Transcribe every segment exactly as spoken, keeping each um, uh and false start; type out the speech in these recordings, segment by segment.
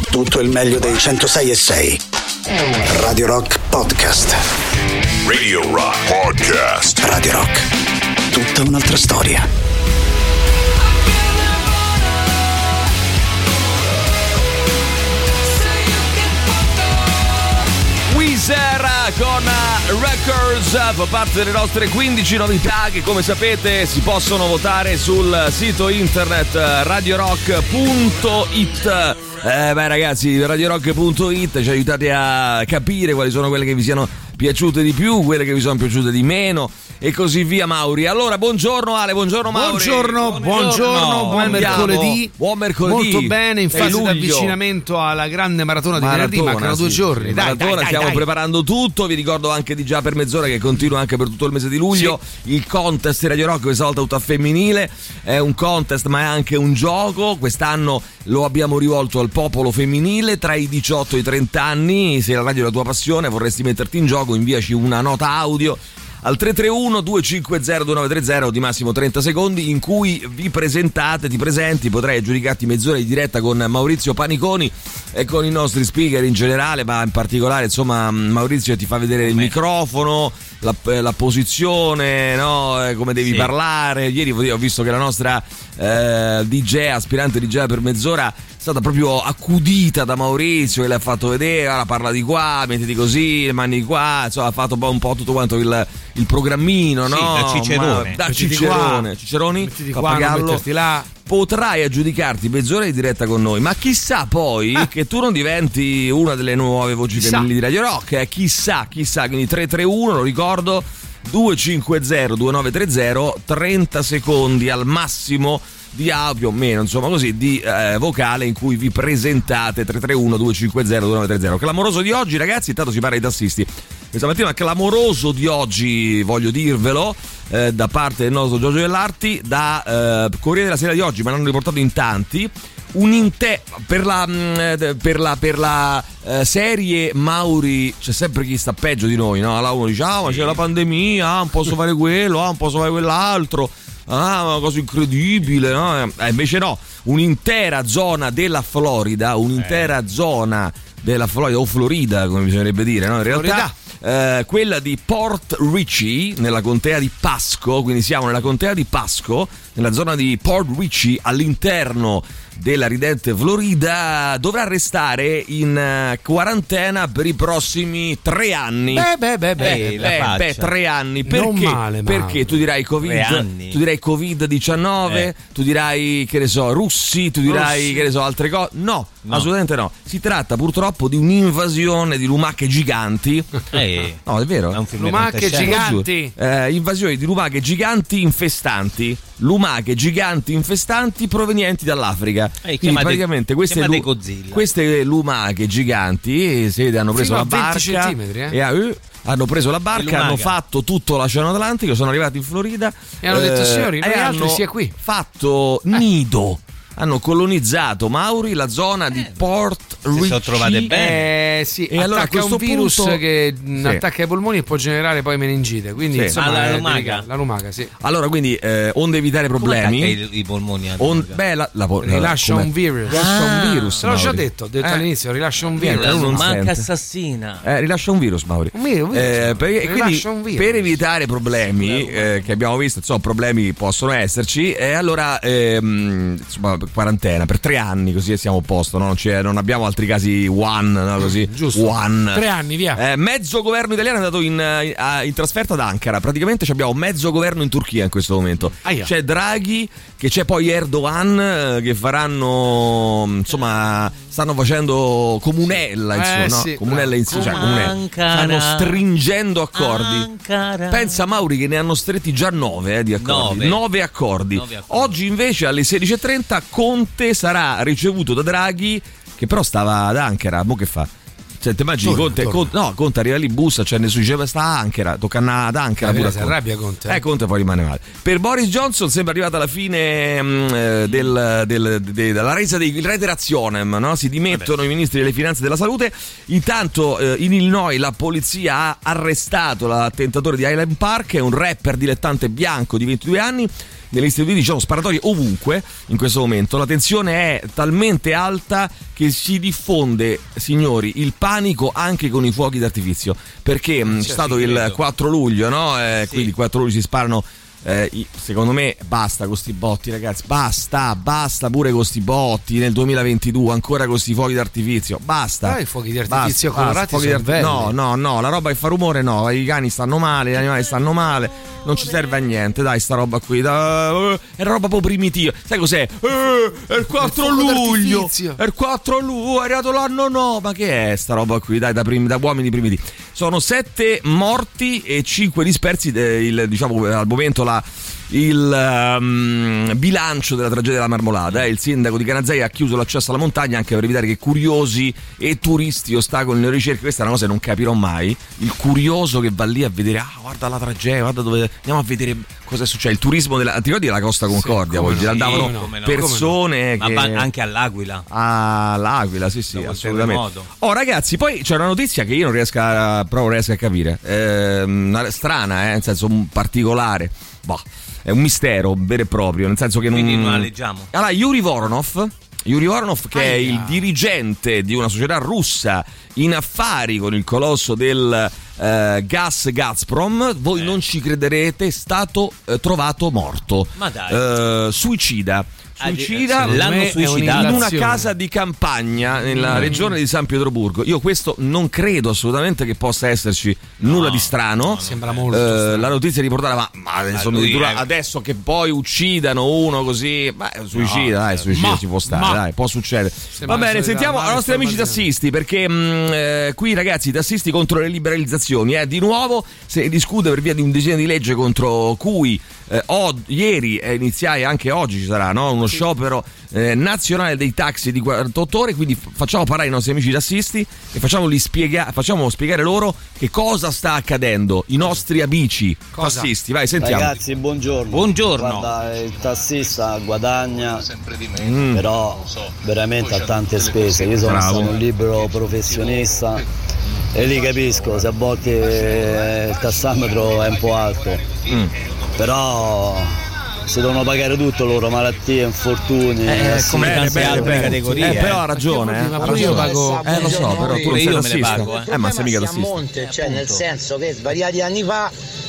tutto il meglio dei centosei e sei. Radio Rock Podcast. Radio Rock Podcast. Radio Rock, tutta un'altra storia. Weezer con Records fa parte delle nostre quindici novità che, come sapete, si possono votare sul sito internet radio rock punto it. Eh beh ragazzi, radio rock punto it ci aiutate a capire quali sono quelle che vi siano piaciute di più, quelle che vi sono piaciute di meno e così via. Mauri, allora buongiorno Ale, buongiorno Mauri. Buongiorno, buongiorno, buongiorno buon mercoledì. Buon mercoledì. Molto bene, in fase di avvicinamento alla grande maratona di maratona, venerdì, mancano sì, due sì, giorni. Sì, dai, maratona, dai, stiamo dai. preparando tutto, vi ricordo anche di già per mezz'ora che continua anche per tutto il mese di luglio, sì. Il contest Radio Rock, questa volta tutto a femminile, è un contest ma è anche un gioco, quest'anno lo abbiamo rivolto al popolo femminile tra i diciotto e i trenta anni. Se la radio è la tua passione, vorresti metterti in gioco, inviaci una nota audio al tre tre uno due cinque zero due nove tre zero di massimo trenta secondi in cui vi presentate, ti presenti, potrai aggiudicarti mezz'ora di diretta con Maurizio Paniconi e con i nostri speaker in generale, ma in particolare insomma Maurizio ti fa vedere il microfono, la, la posizione, no? Come devi sì. parlare. Ieri ho visto che la nostra eh, D J, aspirante D J per mezz'ora, è stata proprio accudita da Maurizio, che le ha fatto vedere, ora parla di qua, mettiti così, le mani di qua, insomma ha fatto un po' tutto quanto il, il programmino, sì, no? da Cicerone. Ma, da Cicerone, Ciceroni, mettiti qua, non metterti là. Potrai aggiudicarti mezz'ora di diretta con noi, ma chissà poi ah. che tu non diventi una delle nuove voci chissà. femminili di Radio Rock, eh? chissà, chissà, quindi tre tre uno, lo ricordo, due cinque zero due nove tre zero, trenta secondi al massimo di audio, più o meno, insomma così, di eh, vocale in cui vi presentate. Tre tre uno due cinque zero due nove tre zero. Clamoroso di oggi, ragazzi, intanto si parla ai tassisti. Questa mattina clamoroso di oggi, voglio dirvelo, eh, da parte del nostro Giorgio Dell'Arti, da eh, Corriere della Sera di oggi, ma l'hanno riportato in tanti. Un inte- per la per la per la eh, serie Mauri c'è sempre chi sta peggio di noi, no? Allora uno dice ah ma c'è la pandemia, ah, non posso fare quello, ah, non posso fare quell'altro, ah, una cosa incredibile, no? Eh, invece no, un'intera zona della Florida, un'intera eh. zona della Florida o Florida come bisognerebbe dire, no? In realtà eh, quella di Port Richey nella contea di Pasco, quindi siamo nella contea di Pasco, nella zona di Port Richey all'interno della ridente Florida, dovrà restare in quarantena per i prossimi tre anni. Beh, beh, beh, beh, eh, beh, beh tre anni. Perché? Non male, Perché tu dirai Covid, tu dirai covid diciannove, eh. tu dirai che ne so, russi, tu dirai russi. che ne so, altre cose. No, no, assolutamente no. Si tratta purtroppo di un'invasione di lumache giganti. Eh. No, è vero. È un film lumache giganti. Eh, invasione di lumache giganti infestanti. Lumache giganti infestanti provenienti dall'Africa. Eh, Quindi praticamente queste, lu- queste lumache giganti se hanno preso la barca centimetri, eh? e a, uh, hanno preso la barca, hanno fatto tutto l'Oceano Atlantico, sono arrivati in Florida e hanno eh, detto signori, noi altri sia qui. Fatto nido. Hanno colonizzato, Mauri, la zona eh, di Port Richey. Si sono trovate bene. Eh, sì, e allora attacca un virus punto... che sì. attacca i polmoni e può generare poi meningite. Quindi sì. insomma, ah, la lumaca. delicato. La lumaca, sì. Allora, quindi, eh, onde evitare problemi. I, i polmoni on, beh, la, la, la, rilascia com'è? un virus. Rilascia ah, un virus. Te l'ho Mauri. già detto, ho detto eh. all'inizio, rilascia un virus. La lumaca sente. assassina. Eh, rilascia un virus, Mauri. Un virus, un virus. Eh, perché, quindi, un virus. per evitare problemi, eh, che abbiamo visto, insomma, problemi possono esserci, e allora, ehm, insomma, quarantena per tre anni, così siamo a posto, no? non, c'è, non abbiamo altri casi one, no? Così. Giusto. One. Tre anni, via. Eh, mezzo governo italiano è andato in, in, in trasferta ad Ankara. Praticamente abbiamo mezzo governo in Turchia in questo momento. Aia. C'è Draghi, che c'è poi Erdogan, che faranno, insomma, stanno facendo comunella, insomma, eh, no? sì, comunella in cioè, comunella. Stanno stringendo accordi. Ankara. Pensa, Mauri, che ne hanno stretti già nove eh, di accordi. Nove, nove, accordi. nove accordi. Oggi invece alle sedici e trenta Conte sarà ricevuto da Draghi, che però stava ad Ankara. Mo che fa? Cioè, ti immagini, Torna, Conte, torna. Conte, no, Conte arriva lì, bussa, cioè nessuno diceva sta Anchera, tocca andare ad Anchera. Eh, pure a si Conte. arrabbia Conte. Eh, Conte poi rimane male. Per Boris Johnson sembra arrivata la fine mh, del, del, de, della resa dei rete razionem, no? Si dimettono Vabbè. i ministri delle finanze e della salute. Intanto eh, in Illinois la polizia ha arrestato l'attentatore di Highland Park, è un rapper dilettante bianco di ventidue anni. Negli Stati Uniti ci sono sparatorie ovunque in questo momento, la tensione è talmente alta che si diffonde, signori, il panico anche con i fuochi d'artificio, perché mh, c'è stato il quattro luglio, no? Eh, sì. Quindi il quattro luglio si sparano. Eh, secondo me basta con sti botti, ragazzi, basta, basta pure con sti botti nel duemilaventidue, ancora con sti fuochi d'artificio, basta. Ah, i fuochi d'artificio basta, colorati basta, sono belli. No, no, no, la roba che fa rumore no, i cani stanno male, gli animali stanno male, non ci serve a niente, dai, sta roba qui, da, è roba proprio primitiva. Sai cos'è? Eh, è il quattro luglio, è il quattro luglio, è arrivato l'anno no, ma che è sta roba qui, dai, da, prim, da uomini primitivi. Sono sette morti e cinque dispersi, eh, il, diciamo al momento la il um, bilancio della tragedia della Marmolada. Eh. Il sindaco di Canazei ha chiuso l'accesso alla montagna anche per evitare che curiosi e turisti ostacolino le ricerche. Questa è una cosa che non capirò mai, il curioso che va lì a vedere, ah guarda la tragedia, guarda dove andiamo a vedere cosa succede, il turismo della, ti ricordi della Costa Concordia, sì, poi no, andavano sì, no, persone no. che... ma anche all'Aquila, ah l'Aquila, sì sì, assolutamente. Oh ragazzi, poi c'è una notizia che io non riesco a proprio riesco a capire, eh, strana, eh, nel senso particolare, boh, è un mistero vero e proprio, nel senso che quindi non, non la leggiamo. Allora, Yuri Voronov Yuri Voronov che Aia. è il dirigente di una società russa in affari con il colosso del eh, gas Gazprom, voi eh. non ci crederete, è stato eh, trovato morto. Ma dai. Eh, suicida Suicida l'hanno suicidato in una casa di campagna nella mm. regione di San Pietroburgo. Io questo non credo assolutamente che possa esserci no, nulla di strano. No, sembra molto eh, strano. La notizia riportata, ma, ma insomma, è... adesso che poi ucidano uno così, ma suicida, no, dai, suicida ma, ci può stare, ma. dai, può succedere. Sembra Va bene, sentiamo i nostri amici tassisti, perché mh, eh, qui ragazzi, i tassisti contro le liberalizzazioni, eh, di nuovo si discute per via di un disegno di legge contro cui eh, oh, ieri eh, iniziai, anche oggi ci sarà, no? Uno sciopero eh, nazionale dei taxi di quarantotto ore, quindi facciamo parlare i nostri amici tassisti e facciamoli spiega- facciamo spiegare loro che cosa sta accadendo, i nostri amici cosa? tassisti. Vai, sentiamo. Ragazzi, buongiorno. Buongiorno. Guarda, il tassista guadagna, mm. però veramente ha tante spese. Io sono Bravo. stato un libero professionista e lì capisco se a volte il tassametro è un po' alto, mm. però si devono pagare tutto loro, malattie, infortuni, eh, come bene, tante bene, altre bene. categorie. Eh, però ha ragione, eh. Ma io pago, eh lo so, però tu non sei tassista. Pago, eh. eh, ma sei mica tassista. A monte, cioè nel senso che svariati anni fa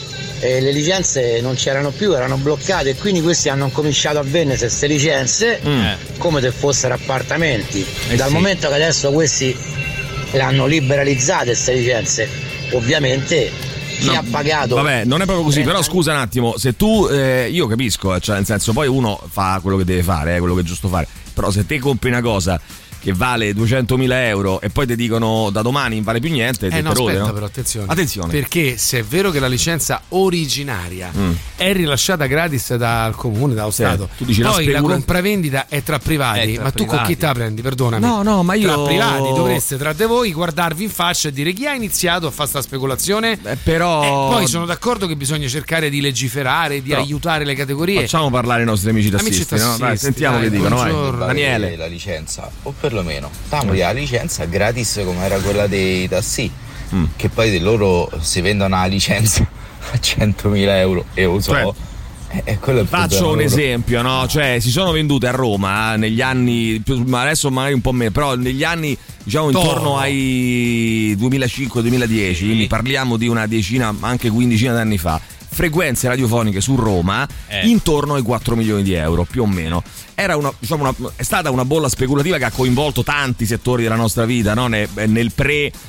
eh, le licenze non c'erano più, erano bloccate e quindi questi hanno cominciato a vendere queste licenze mm. come se fossero appartamenti. Eh, Dal sì. momento che adesso questi le hanno liberalizzate queste licenze, ovviamente chi no, ha pagato. Vabbè, non è proprio così, però scusa un attimo, se tu eh, io capisco, cioè nel senso poi uno fa quello che deve fare, eh, quello che è giusto fare, però se te compri una cosa che vale duecentomila euro e poi ti dicono da domani non vale più niente, eh no, rode, aspetta no? però attenzione. attenzione perché se è vero che la licenza originaria mm. è rilasciata gratis dal comune, dallo sì, Stato, tu dici poi la, specula... la compravendita è tra privati, è tra ma privati. Tu con chi te la prendi, perdonami? No, no, ma io tra privati dovreste tra di voi guardarvi in faccia e dire chi ha iniziato a fare sta speculazione. Beh, però eh, poi sono d'accordo che bisogna cercare di legiferare, di però aiutare le categorie. Facciamo parlare i nostri amici tassisti, amici tassisti no? Dai, sentiamo dai, che dicono, vai. Daniele. La licenza o perlomeno damogli la licenza gratis come era quella dei tassi, mm. che poi loro si vendono la licenza a centomila euro e lo so. Cioè, eh, quello è il faccio un loro. esempio, no? Cioè si sono vendute a Roma eh, negli anni, ma adesso magari un po' meno, però negli anni diciamo intorno Toro. ai duemilacinque duemiladieci, sì. quindi parliamo di una decina, anche quindicina d'anni fa, frequenze radiofoniche su Roma eh. intorno ai quattro milioni di euro più o meno. Era una, diciamo una, è stata una bolla speculativa che ha coinvolto tanti settori della nostra vita, no? nel, nel pre eh,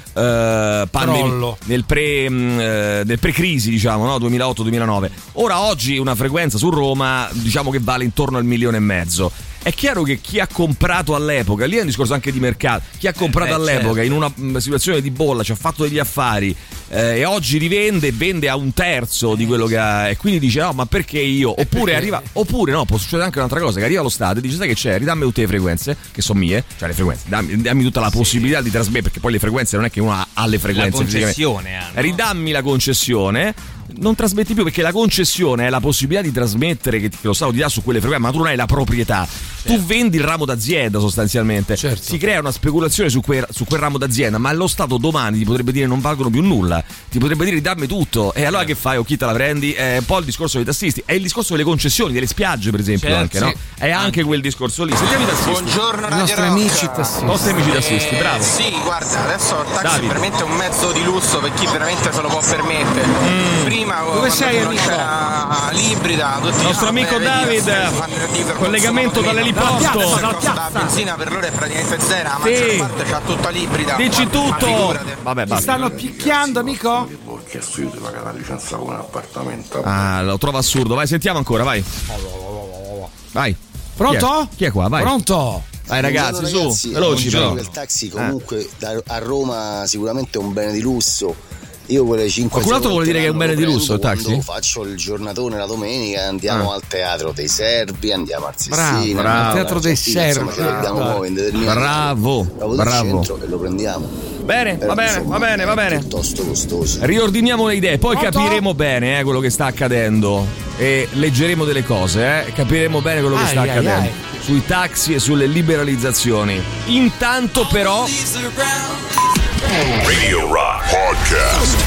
pandemia, nel pre mh, nel pre-crisi, diciamo, no? duemilaotto duemilanove. Ora oggi una frequenza su Roma diciamo che vale intorno al milione e mezzo. È chiaro che chi ha comprato all'epoca, lì è un discorso anche di mercato, chi ha comprato eh, beh, all'epoca certo. in una situazione di bolla, ci ha fatto degli affari, eh, e oggi rivende e vende a un terzo di quello che ha, e quindi dice no ma perché io, oppure arriva, oppure no, può succedere anche un'altra cosa, che arriva lo Stato e dice sai che c'è, ridammi tutte le frequenze che sono mie, cioè le frequenze, dammi, dammi tutta la possibilità di trasmettere, perché poi le frequenze non è che uno ha, ha le frequenze, la concessione hanno. Ridammi la concessione, non trasmetti più, perché la concessione è la possibilità di trasmettere che lo Stato ti dà su quelle frequenze, ma tu non hai la proprietà, certo. Tu vendi il ramo d'azienda sostanzialmente, certo. Si crea una speculazione su quel, su quel ramo d'azienda, ma lo Stato domani ti potrebbe dire non valgono più nulla, ti potrebbe dire dammi tutto, e allora che fai, o chi te la prendi? È un po' il discorso dei tassisti, è il discorso delle concessioni, delle spiagge per esempio, certo, anche, sì. No? È anche quel discorso lì. Sentiamo i tassisti. Buongiorno Radio i nostri Rock. amici tassisti. I nostri amici tassisti, bravo. Eh, sì, guarda, adesso il taxi Davide. è veramente un mezzo di lusso per chi veramente se lo può permettere. Mm. Prima dove sei, non amico? c'era l'ibrida, tutti Il nostro amico David, collegamento dall'eliporto. La benzina per loro è praticamente zero, ma sì. la parte c'ha tutta l'ibrida. Dici tutto. Vabbè, Ti basta. stanno picchiando, amico? Che assurdo di pagare la licenza con un appartamento. Ah, lo trovo assurdo. Vai, sentiamo ancora, vai. Vai. Pronto? Chi è, Chi è qua? Vai. Pronto? Vai ragazzi, Buongiorno, su, ragazzi. veloci però. Il taxi comunque eh. a Roma sicuramente è un bene di lusso. Io quelle cinque Qualcun altro vuole dire che è un bene di lusso il taxi? Faccio il giornatone la domenica, andiamo ah. al Teatro dei Serbi, andiamo al Sessina, bravo, al Teatro dei Serbi. Bravo, bravo. E lo prendiamo. Bene, Però, va bene, insomma, va bene, va bene. Piuttosto costoso. Riordiniamo le idee, poi Pronto? capiremo bene eh, quello che sta accadendo e leggeremo delle cose, eh. Capiremo bene quello che ai, sta ai, accadendo ai. sui taxi e sulle liberalizzazioni. Intanto però Radio Rock Podcast.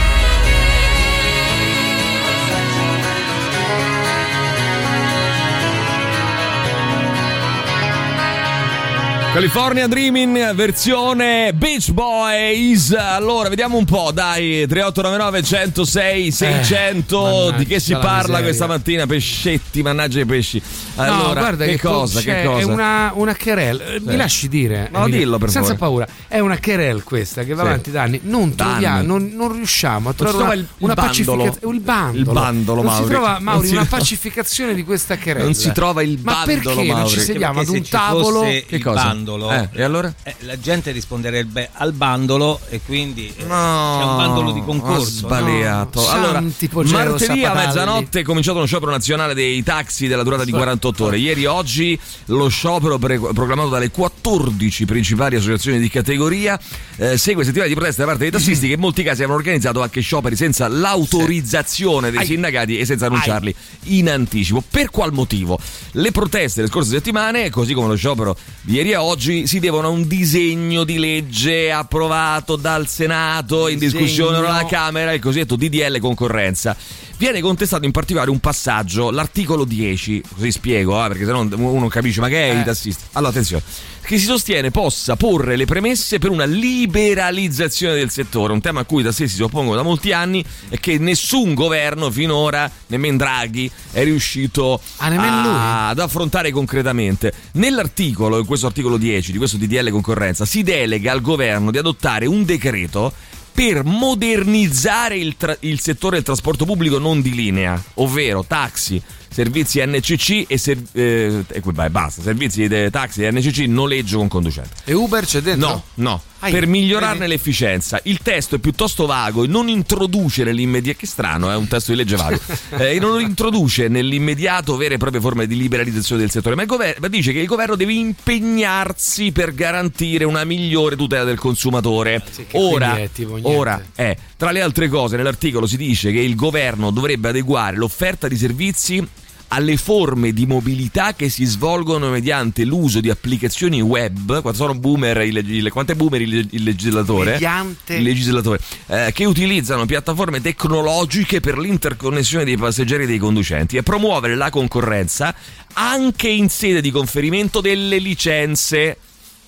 California Dreaming versione Beach Boys. Allora vediamo un po', dai, tre otto nove nove uno zero sei seicento eh, di che si parla miseria. Questa mattina? Pescetti, mannaggia i pesci. Allora, no, guarda che, che cosa, c'è, che cosa? È una, una querelle, sì. Mi lasci dire? No, dillo per senza favore. paura. È una querelle questa che va sì. avanti da anni. Non troviamo, non, non riusciamo a trovare una, il, una pacificazione. Il bandolo, il bandolo non Mauri. si trova, Mauri, non una si... pacificazione di questa querelle. Non si trova il Ma bandolo, perché Mauri? non ci sediamo ad un se tavolo? Che cosa? Il bandolo. Eh, e allora? Eh, la gente risponderebbe al bandolo e quindi eh, no, c'è un bandolo di concorso. Ho sbagliato. No. Allora, Pogero, martedì a Sapatalli. mezzanotte è cominciato lo sciopero nazionale dei taxi della durata di quarantotto ore. Ieri e oggi lo sciopero pre- proclamato dalle quattordici principali associazioni di categoria eh, segue settimane di protesta da parte dei tassisti che in molti casi avevano organizzato anche scioperi senza l'autorizzazione dei Ai. sindacati e senza annunciarli Ai. in anticipo. Per qual motivo? Le proteste delle scorse settimane, così come lo sciopero di ieri e oggi, si devono a un disegno di legge approvato dal Senato, in discussione alla Camera, il cosiddetto D D L concorrenza. Viene contestato in particolare un passaggio, l'articolo dieci, così spiego, eh, perché sennò uno capisce ma che è eh. i tassisti. Allora attenzione, che si sostiene possa porre le premesse per una liberalizzazione del settore, un tema a cui i tassisti si oppongono da molti anni e che nessun governo finora, nemmeno Draghi, è riuscito ah, a, ad affrontare concretamente. Nell'articolo, in questo articolo dieci di questo D D L concorrenza, si delega al governo di adottare un decreto per modernizzare il, tra- il settore del trasporto pubblico non di linea, ovvero taxi, servizi N C C e, ser- eh, e beh, basta, servizi di taxi e N C C, noleggio con conducente. E Uber c'è dentro? No, no. Ai, per migliorarne vedi? l'efficienza. Il testo è piuttosto vago e non introduce nell'immediato, che strano, è un testo di legge vago, eh, non introduce nell'immediato vere e proprie forme di liberalizzazione del settore, ma, il governo, ma dice che il governo deve impegnarsi per garantire una migliore tutela del consumatore. Sì, ora, è, tipo ora è, tra le altre cose, nell'articolo si dice che il governo dovrebbe adeguare l'offerta di servizi alle forme di mobilità che si svolgono mediante l'uso di applicazioni web. Quanto sono boomer il, il, quanto è boomer il, il legislatore? Mediante il legislatore eh, che utilizzano piattaforme tecnologiche per l'interconnessione dei passeggeri e dei conducenti e promuovere la concorrenza anche in sede di conferimento delle licenze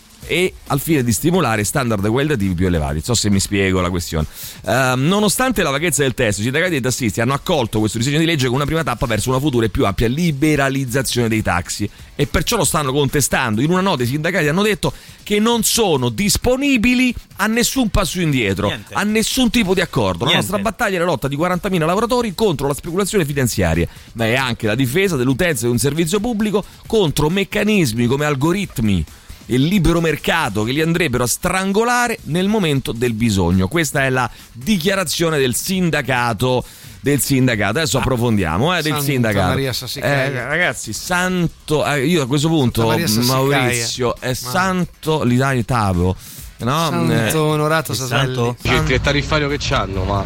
e al fine di stimolare standard qualitativi più elevati. Non so se mi spiego la questione. Uh, nonostante la vaghezza del testo, i sindacati dei tassisti hanno accolto questo disegno di legge come una prima tappa verso una futura e più ampia liberalizzazione dei taxi e perciò lo stanno contestando. In una nota i sindacati hanno detto che non sono disponibili a nessun passo indietro, Niente. a nessun tipo di accordo. La Niente. nostra battaglia è la lotta di quarantamila lavoratori contro la speculazione finanziaria, ma è anche la difesa dell'utenza di un servizio pubblico contro meccanismi come algoritmi il libero mercato che li andrebbero a strangolare nel momento del bisogno. Questa è la dichiarazione del sindacato del sindacato. Adesso approfondiamo eh, del Santa sindacato. Maria eh, ragazzi, santo eh, io a questo punto Maurizio è Ma... santo l'Italia Tavo, no? Santo eh, onorato Saselli. Santo... il tariffario che c'hanno, ma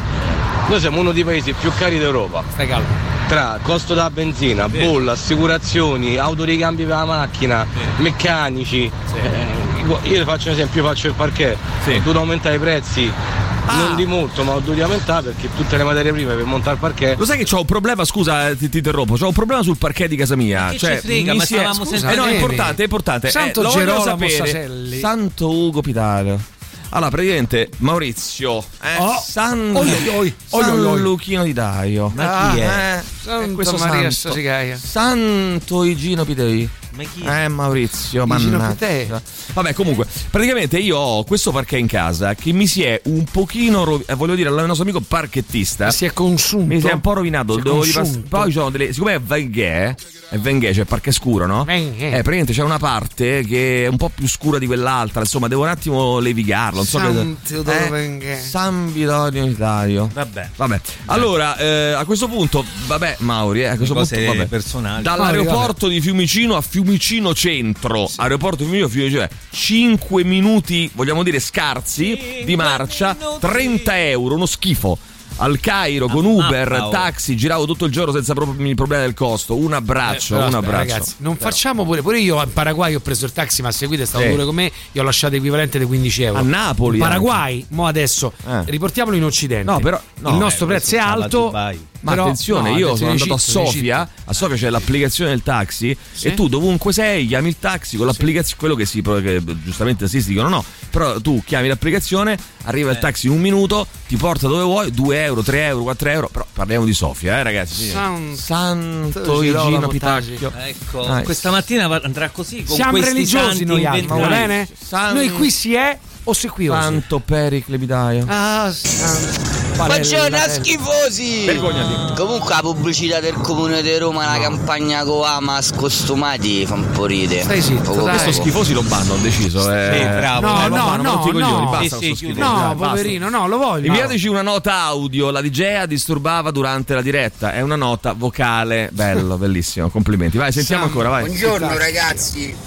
noi siamo uno dei paesi più cari d'Europa. Stai calmo. Tra costo della benzina, sì. bolla, assicurazioni, autoricambi per la macchina, sì. meccanici. Sì. Eh, io faccio un esempio, io faccio il parquet, sì. ho dovuto aumentare i prezzi. Ah. Non di molto, ma ho dovuto aumentare perché tutte le materie prime per montare il parquet. Lo sai che c'ho un problema, scusa, ti, ti interrompo, c'ho un problema sul parquet di casa mia. Che cioè, ci frega, mi ma si è, scusa, eh, no, è importante, è importante. Santo eh, Gerolamo Saselli. Santo Ugo Pitale. Allora, praticamente Maurizio, eh, oh. San, oi, oi, oi. San oi, oi. Luchino di Daio. Ma chi è? Eh, Santo questo Maria Santo. Santo Igino Pitei. Ma chi è? Eh Maurizio, mannaggia. Vabbè, comunque, praticamente io ho questo parquet in casa che mi si è un pochino rov- eh, voglio dire al nostro amico parchettista. Si è consunto. Mi si è un po' rovinato. Devo ripass- poi c'ho delle. Siccome è Venghè, è Venghè, cioè parquet scuro, no? Venghè. Eh, praticamente c'è una parte che è un po' più scura di quell'altra. Insomma, devo un attimo levigarlo. Non so Santo che. Eh, San Vittorio Itario. Vabbè. Vabbè. Allora, eh, a questo punto, vabbè, Mauri, eh, a questo punto, vabbè. personali. Dall'aeroporto di Fiumicino a Fiumicino Centro, sì. aeroporto di Fiumicino, Fiumicino, cioè cinque minuti, vogliamo dire scarsi, di marcia, trenta euro, uno schifo. Al Cairo con Uber, ah, oh. taxi, giravo tutto il giorno senza proprio il problema del costo. Un abbraccio, eh, un aspetta, abbraccio. Ragazzi, non però. facciamo pure. Pure io in Paraguay ho preso il taxi, ma seguite, è stato sì. pure con me. Io ho lasciato equivalente di quindici euro. A Napoli. In Paraguay, anche. mo adesso eh. riportiamolo in Occidente. No, però no, il nostro eh, prezzo è alto. Ma però, attenzione, no, io attenzione, sono andato Egitto, a Sofia, a Sofia c'è l'applicazione del taxi sì. e tu dovunque sei chiami il taxi con l'applicazione, sì. quello che si che giustamente si dicono no, però tu chiami l'applicazione, arriva eh. il taxi in un minuto, ti porta dove vuoi, due euro, tre euro, quattro euro, però parliamo di Sofia, eh ragazzi. San... Santo Igino Pitacchio. Ecco, ah, questa mattina andrà così con siamo questi religiosi noi, va bene? San... Noi qui si è o se qui Santo Pericle Pitacchio. Ah, santo. Buongiorno a schifosi. Vergognati. Comunque la pubblicità del Comune di Roma, la campagna Coamas costumati fa un po' ridere. Stai zitto, dai. Questo schifosi lo banno, ho deciso. Eh. Sì, bravo. No, no, no, no, no, coglioni, no. basta sì, sì, no, dai, poverino, no, lo voglio. Inviateci una nota audio, la D J disturbava durante la diretta, è una nota vocale, bello, bellissimo, complimenti. Vai, sentiamo Sam, ancora, vai. Buongiorno ragazzi.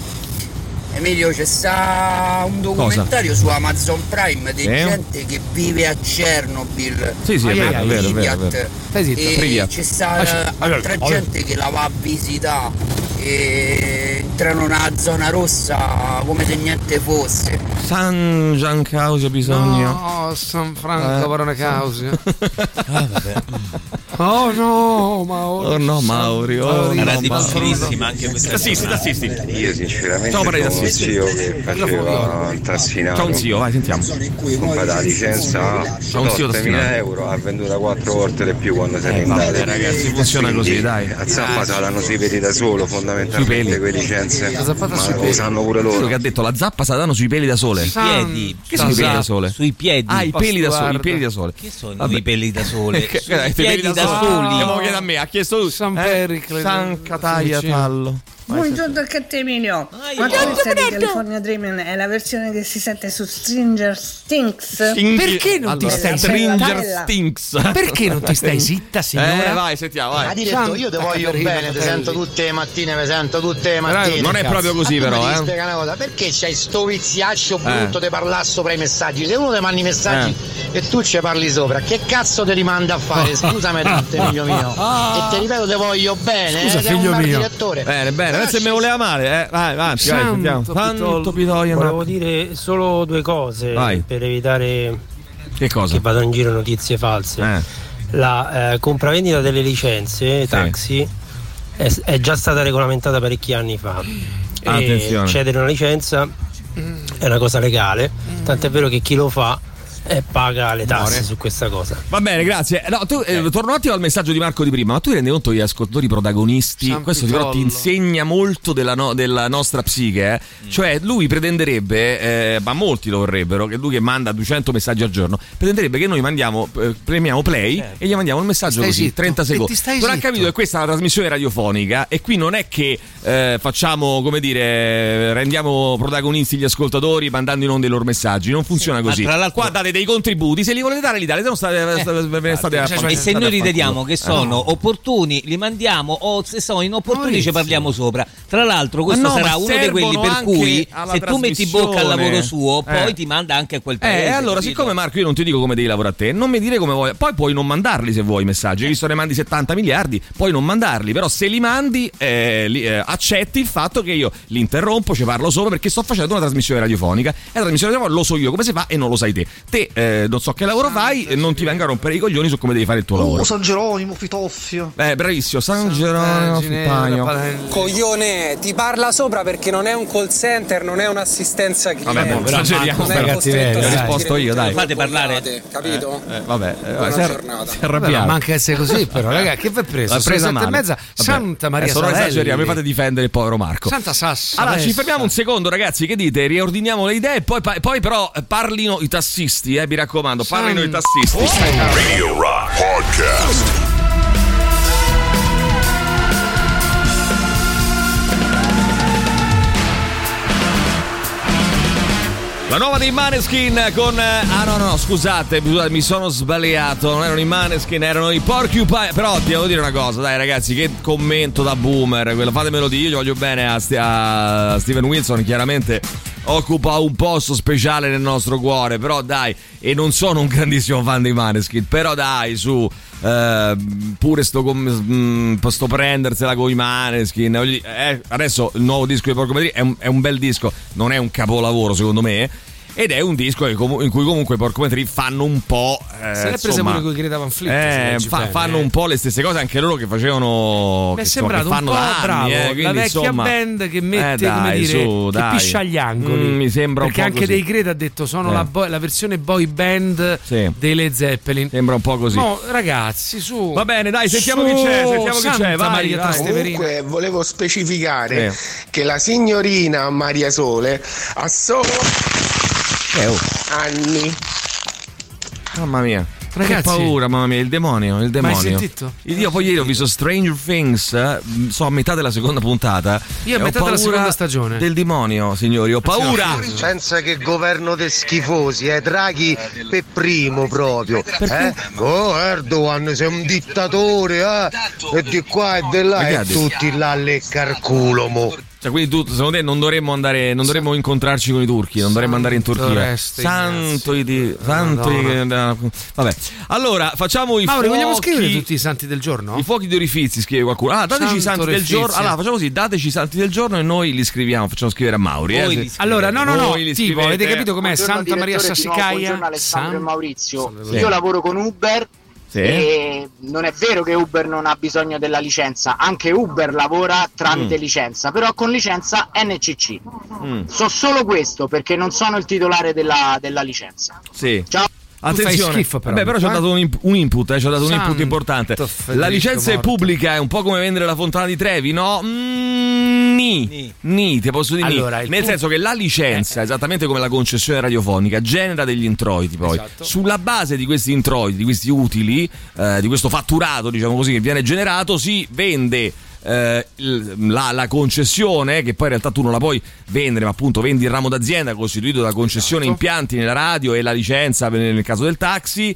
Emilio, c'è sta un documentario Cosa? su Amazon Prime di eh? gente che vive a Chernobyl. Sì, sì, è vero, è vero, è vero, è vero. E c'è sta altra gente che la va a visitare e entrano nella zona rossa come se niente fosse. San Giancausia bisogno. No, San Franco, eh. Barone Causia. Ah, vabbè. Oh no, Mauri. Oh no, Mauri. Oh, era no, difficilissima anche questa. Tassisti, tassisti. Io sinceramente ho un zio che faceva il tassinato. C'è un zio, vai, sentiamo. Compra la licenza, ottomila euro, ha venduto quattro volte di più quando se ne è andato. Vabbè, ragazzi, funziona così, dai. A zappa se la danno sui peli da solo, fondamentalmente quelle licenze. Ma lo sanno pure loro. Quello che ha detto, la zappa se la danno sui peli da sole. Sui piedi. Che sono i peli da sole? Sui piedi. Ah, i peli da sole, i peli da sole. Che sono i peli da sole? I piedi da sole. Andiamo a chiedere a me, ha chiesto lui. San Pericle. San Cataglia Tallo. Buongiorno a Cattemilio. Ma questa di California Dreaming è la versione che si sente su Stranger Stinks. Perché non allora, ti stai Stranger Stinks? Perché non ti stai zitta, signora? Eh, vai, sentiamo, vai. Ha detto io ti voglio bene, ti sento tutte le mattine, mi sento tutte le mattine. Non è proprio così, però, eh. Spiega una cosa, perché c'hai sto viziaccio brutto eh. di parlare sopra i messaggi? Se uno ti manda i messaggi eh. e tu ci parli sopra, che cazzo ti rimanda a fare? Scusami tanto, figlio mio. E ti ripeto, ti voglio bene, Scusa, eh, figlio mio. Direttore. Bene, bene, adesso me voleva male, eh. Vai, vai, sentiamo. Santo Pitoia. Volevo dire solo due cose vai. per evitare che, cosa? che vadano in giro notizie false. Eh. La eh, compravendita delle licenze taxi sì. è, è già stata regolamentata parecchi anni fa. Attenzione. E cedere una licenza è una cosa legale, tant'è vero che chi lo fa e paga le tasse Amore. su questa cosa. Va bene, grazie. No, tu, eh, torno un attimo al messaggio di Marco di prima, ma tu ti rendi conto gli ascoltatori protagonisti? San questo però ti insegna molto della, no, della nostra psiche, eh? mm. Cioè lui pretenderebbe, eh, ma molti lo vorrebbero, che lui che manda duecento messaggi al giorno, pretenderebbe che noi mandiamo, eh, premiamo play certo. e gli mandiamo il messaggio stai così, zitto. trenta secondi. Non ha capito che questa è una trasmissione radiofonica e qui non è che eh, facciamo, come dire, rendiamo protagonisti gli ascoltatori mandando in onda i loro messaggi, non funziona sì, così. Qua date dei contributi, se li volete dare li date, se non state, eh, state, state a cioè, e se noi riteniamo che sono no. opportuni li mandiamo, o se sono inopportuni ci parliamo sopra. Tra l'altro questo no, sarà uno di quelli per cui se tu metti bocca al lavoro suo eh. poi ti manda anche a quel paese. Eh, allora capito? Siccome Marco io non ti dico come devi lavorare a te, non mi dire come vuoi, poi puoi non mandarli se vuoi i messaggi, visto ne mandi settanta miliardi, puoi non mandarli, però se li mandi eh, li, eh, accetti il fatto che io li interrompo, ci parlo sopra perché sto facendo una trasmissione radiofonica e la trasmissione radiofonica lo so io come si fa e non lo sai te. Te eh, non so che lavoro fai e non ti venga a rompere i coglioni su come devi fare il tuo lavoro. Oh, San Geronimo, Fitoffio. Eh, bravissimo, San, San Geronimo, Fitaio. Coglione, ti parla sopra perché non è un call center, non è un'assistenza cliente. Vabbè, però esageriamo, non è cattiveria, ho risposto io, dai. Fate parlare, capito? Eh, eh, vabbè, eh, buona si giornata. Si è arrabbiato. Ma anche essere così, però, raga, che vi hai preso? L'ha presa sette e mezza. Santa Maria Savelli. Non esageriamo, mi fate difendere il povero Marco. Santa Sassa. Allora, ci fermiamo un secondo, ragazzi, che dite? Riordiniamo le idee, poi, poi però parlino i tassisti, eh, mi raccomando, parlino i tassisti. Oh. Radio Rock Podcast. La nuova dei Maneskin con... Ah no no, scusate, mi sono sbagliato. Non erano i Maneskin, erano i Porcupine. Però ti devo dire una cosa, dai ragazzi, che commento da boomer. Quello fatemelo dire, io voglio bene a, st- a Steven Wilson, chiaramente occupa un posto speciale nel nostro cuore. Però dai, e non sono un grandissimo fan dei Maneskin, però dai, su... Uh, pure sto, com- sto prendersela con i Maneskin eh, adesso il nuovo disco di Porcupine è un, è un bel disco, non è un capolavoro secondo me, ed è un disco che com- in cui comunque i Porcupine Tree fanno un po' eh, se l'è presa pure con i Greta Van Fleet, eh, fa- fanno eh. un po' le stesse cose anche loro che facevano. Mi è sembrato insomma, che fanno un po' da anni, bravo eh, quindi, la vecchia insomma, band che mette eh, dai, come dire su, che dai. piscia agli angoli, mm, mi sembra perché un po' anche così. dei Greta ha detto sono eh. la, boy, la versione boy band sì. dei Led Zeppelin, sembra un po' così. No ragazzi, su, va bene, dai, sentiamo su, chi c'è, sentiamo Santa chi c'è, vai, Maria vai. Comunque volevo specificare sì. che la signorina Maria Sole ha solo eh, oh. anni. Mamma mia, ragazzi, che paura, mamma mia, il demonio, il demonio. Ma hai sentito? Io poi ieri ho visto Stranger Things, sono a metà della seconda puntata. Io a metà della seconda stagione. Del demonio, signori, ho paura. Pensa che governo dei schifosi, eh, Draghi per primo proprio. Eh? Oh, Erdogan, sei un dittatore, eh? E di qua e di là, e tutti là a leccar culo, mo. Cioè, quindi tu, secondo te non dovremmo andare, non dovremmo incontrarci con i turchi, non dovremmo andare in Turchia. Santo i di, santo i, vabbè. Allora, facciamo i Mauri, fuochi. vogliamo scrivere tutti i santi del giorno? I fuochi di orifizi, scrive qualcuno. Ah, dateci i santi del giorno. Allora, facciamo così, dateci i santi del giorno e noi li scriviamo, facciamo scrivere a Mauri. Eh, allora, no, no, no, tipo, avete capito com'è? Santa Maria Sassicaia. Buongiorno Alessandro e Maurizio. Io lavoro con Uber. Sì. E non è vero che Uber non ha bisogno della licenza, anche Uber lavora tramite mm. licenza, però con licenza N C C. Mm. So solo questo perché non sono il titolare della, della licenza. Sì. Ciao. Attenzione, schifo, però, Beh, però ci ha dato un, imp- un input, eh, ci ha dato un input importante. La licenza morto. è pubblica, è un po' come vendere la Fontana di Trevi, no? Mm, ni. ni, ni, ti posso dire allora, ni. Nel punto... senso che la licenza, eh. esattamente come la concessione radiofonica, genera degli introiti poi. Esatto. Sulla base di questi introiti, di questi utili, eh, di questo fatturato, diciamo così, che viene generato, si vende Eh, la, la concessione, che poi in realtà tu non la puoi vendere, ma appunto vendi il ramo d'azienda costituito da concessione esatto. impianti nella radio e la licenza nel caso del taxi,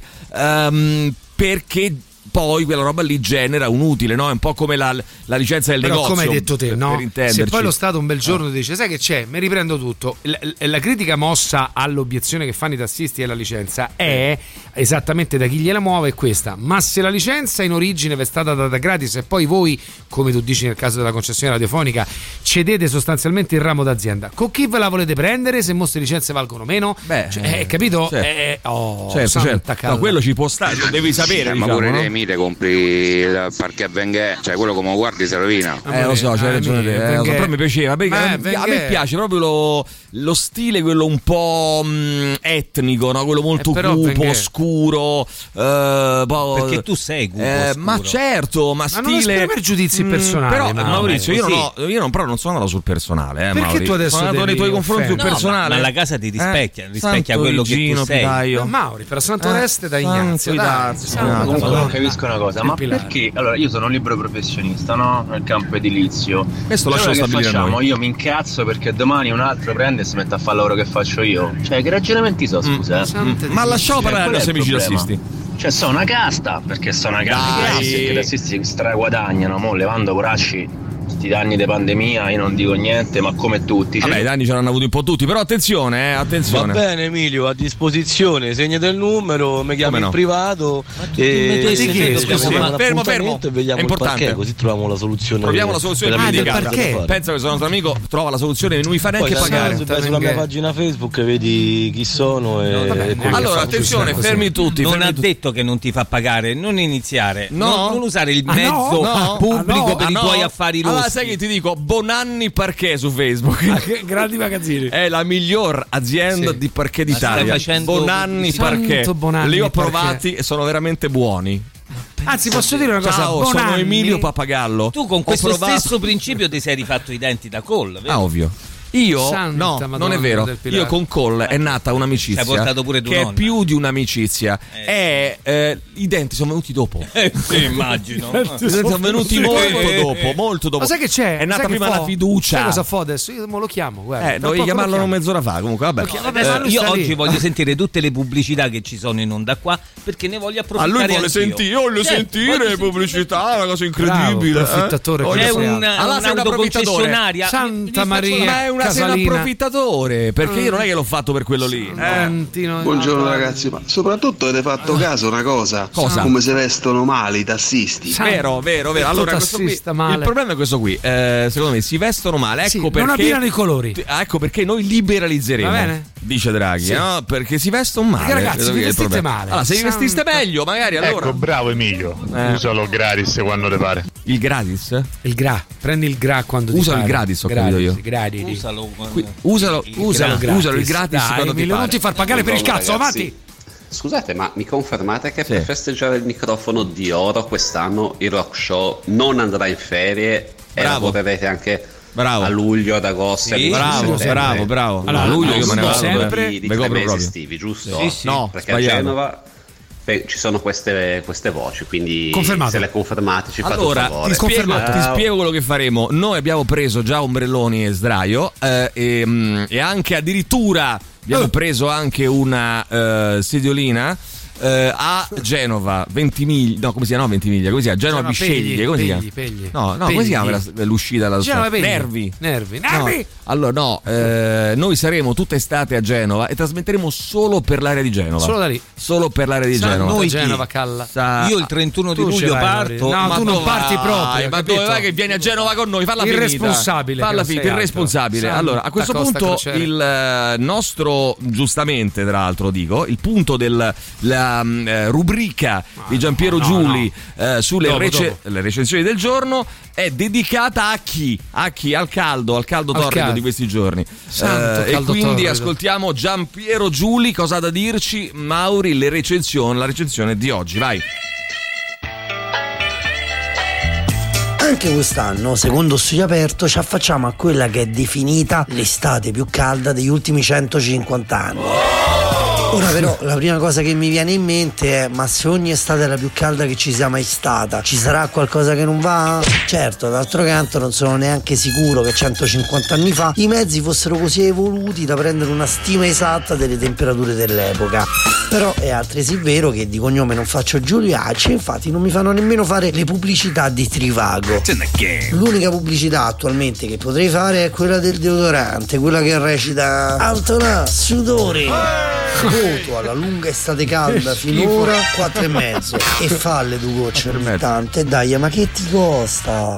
um, perché poi quella roba lì genera un utile, no? È un po' come la, la licenza del però negozio. Come hai detto te, per, no? Per se poi lo Stato un bel giorno ti dice sai che c'è, mi riprendo tutto, la, la critica mossa all'obiezione che fanno i tassisti e la licenza è esattamente da chi gliela muove è questa: ma se la licenza in origine vi è stata data gratis e poi voi, come tu dici nel caso della concessione radiofonica, cedete sostanzialmente il ramo d'azienda, con chi ve la volete prendere se mostre licenze valgono meno? Beh, cioè, eh, capito? Certo. Eh, oh, certo, certo. No, quello ci può stare, lo devi sapere, sì, diciamo, ma pure no? te, te compri il parquet Wenger, cioè quello come lo guardi si rovina. Eh lo so, c'hai ragione te, eh, lo so, però mi piaceva, perché a, me, a me piace proprio lo, lo stile, quello un po' mh, etnico, no? Quello molto eh, cupo, Wenger. Scuro, eh, po', perché tu sei cupo, eh, ma certo, ma, ma stile non per giudizi personali. Però no, Maurizio, io non, ho, io non però non sono andato sul personale, eh, perché Maurizio. tu adesso sono andato nei tuoi confronti sul no, personale. Ma, ma la casa ti rispecchia, eh? rispecchia Santo quello Vigino, che tu sei. Pidaio. Ma Mauri, per Santo Oreste da Ignazio, dai. Comunque non capisco una cosa, ma perché? Allora, io sono un libero professionista, no? Nel campo edilizio. Questo lascia stabilire facciamo? noi. Io mi incazzo perché domani un altro prende e si mette a fare il lavoro che faccio io. Cioè, che ragionamenti so, scusa? Mm. Mm. Ma lasciamo parlare ai nostri amici tassisti. Cioè, sono una casta, perché sono una casta che i tassisti straguadagnano, mo levando poracci. Questi danni di pandemia, io non dico niente, ma come tutti. Vabbè, i danni ce l'hanno avuti un po' tutti, però attenzione, eh, attenzione. Va bene Emilio, a disposizione, segnate il numero, mi chiami no? in privato e ti chiedo, fermo, fermo. E vediamo è importante. Il parquet, così troviamo la soluzione. Troviamo la soluzione ah, immediata. Pensa che sono un tuo amico, trova la soluzione e non mi fa neanche poi, pagare. Vai sulla mia pagina Facebook, vedi chi sono e no, vabbè, e allora attenzione, fermi tutti. Non fermi ha tutti. detto che non ti fa pagare, non iniziare, no. non, non usare il ah, mezzo no? pubblico ah, no? per ah, i no? tuoi affari rossi. Allora sai che ti dico, Bonanni Parquet su Facebook. Ah, grandi magazzini. È la miglior azienda sì. di parquet d'Italia. Bonanni Parquet. Bonanni Li ho provati e sono veramente buoni. Anzi, posso dire una cosa? Ciao, Bonanni. sono Emilio Papagallo. Tu con questo provato... stesso principio ti sei rifatto i denti da Cole, vero? Ah, ovvio. Io Santa no, Madonna non è vero. Io con Cole è nata un'amicizia pure che è più di un'amicizia. Eh. È eh, i denti sono venuti dopo. Eh, sì, immagino. Sono venuti molto eh, dopo, molto dopo. Ma sai che c'è? È nata sai prima la fiducia. Sai cosa fa adesso? Io mo lo chiamo, guarda. Eh, dovevi chiamarlo mezz'ora fa, comunque, vabbè. No, vabbè eh, io oggi lì. voglio sentire tutte le pubblicità che ci sono in onda qua, perché ne voglio approfittare. A lui vuole sentire, io voglio certo, sentire voglio le pubblicità, è una cosa incredibile. Bravo, approfittatore. Eh? È una, allora, un'autoconcessionaria. Santa Maria. Ma è una approfittatore, perché io non è che l'ho fatto per quello lì. Eh. Buongiorno ragazzi, ma soprattutto avete fatto caso una cosa? Cosa? Come si vestono male i tassisti. Vero, vero, vero. Allora, questo qui, il problema è questo qui. Eh, secondo me si vestono male. Ecco sì, perché non abbinano i colori. Ecco perché noi liberalizzeremo. Va bene? Dice Draghi, sì. no? Perché si vestono male. Perché ragazzi, vi vestite male. Allora, se vi vestiste meglio, magari allora. Ecco, bravo Emilio. Eh. Usalo gratis quando te pare. Il gratis? Il gra. Prendi il gra quando ti Usalo pare. il gratis, ho gratis, capito io. Gratis. Usalo. Qui, usalo, il usalo, gratis. usalo il gratis Dai, quando Emilio, ti pare. non ti far pagare per il cazzo, avanti. Scusate, ma mi confermate che sì. per festeggiare il microfono di oro quest'anno il Rock Show non andrà in ferie Bravo. e lavorerete anche Bravo. a luglio, ad agosto? Sì, bravo, bravo, bravo. Allora, a luglio io me ne vado sempre di, di tre mesi proprio. estivi, giusto? Sì, sì. No, perché sbagliato. a Genova ci sono queste, queste voci, quindi Confermato. se le confermate ci fate allora, un favore. Ti spiego, ti spiego quello che faremo. Noi abbiamo preso già ombrelloni e sdraio eh, e, e anche addirittura abbiamo preso anche una uh, sediolina Uh, a Genova, Ventimiglia, no, come si chiama? No, Ventimiglia, come si chiama? Genova Bisceglie, come si chiama? Pegli, no, no, pegli. come si chiama l'uscita dalla Genova Pegli. Nervi. Nervi. No. Nervi. Allora, no, eh, noi saremo tutta estate a Genova e trasmetteremo solo per l'area di Genova. Solo da lì. Solo per l'area di Sa Genova. Noi Genova Calla. Sa... Io il trentuno di tu luglio parto. No, ma tu non parti proprio. Ma dove vai che vieni a Genova con noi? Falla finita. Irresponsabile. Falla finita, irresponsabile. Allora, a questo punto il nostro, giustamente, tra l'altro dico, il punto del la, uh, rubrica ah, di Giampiero no, Giuli no. Uh, sulle dopo, rece- dopo. Le recensioni del giorno è dedicata a chi? A chi? Al caldo, al caldo al torrido caldo. di questi giorni. Santo, uh, e quindi torrido. Ascoltiamo Giampiero Giuli, cosa ha da dirci? Mauri, le recensioni, la recensione di oggi, vai. Anche quest'anno, secondo Studio Aperto, ci affacciamo a quella che è definita l'estate più calda degli ultimi centocinquanta anni. Ora però la prima cosa che mi viene in mente è: ma se ogni estate è la più calda che ci sia mai stata, ci sarà qualcosa che non va? Certo, d'altro canto non sono neanche sicuro che centocinquanta anni fa i mezzi fossero così evoluti da prendere una stima esatta delle temperature dell'epoca. Però è altresì vero che di cognome non faccio Giuliacci, infatti non mi fanno nemmeno fare le pubblicità di Trivago. L'unica pubblicità attualmente che potrei fare è quella del deodorante, quella che recita: Antonà, sudore, voto alla lunga estate calda finora quattro e mezzo e falle due gocce ogni tanto, e dai, ma che ti costa?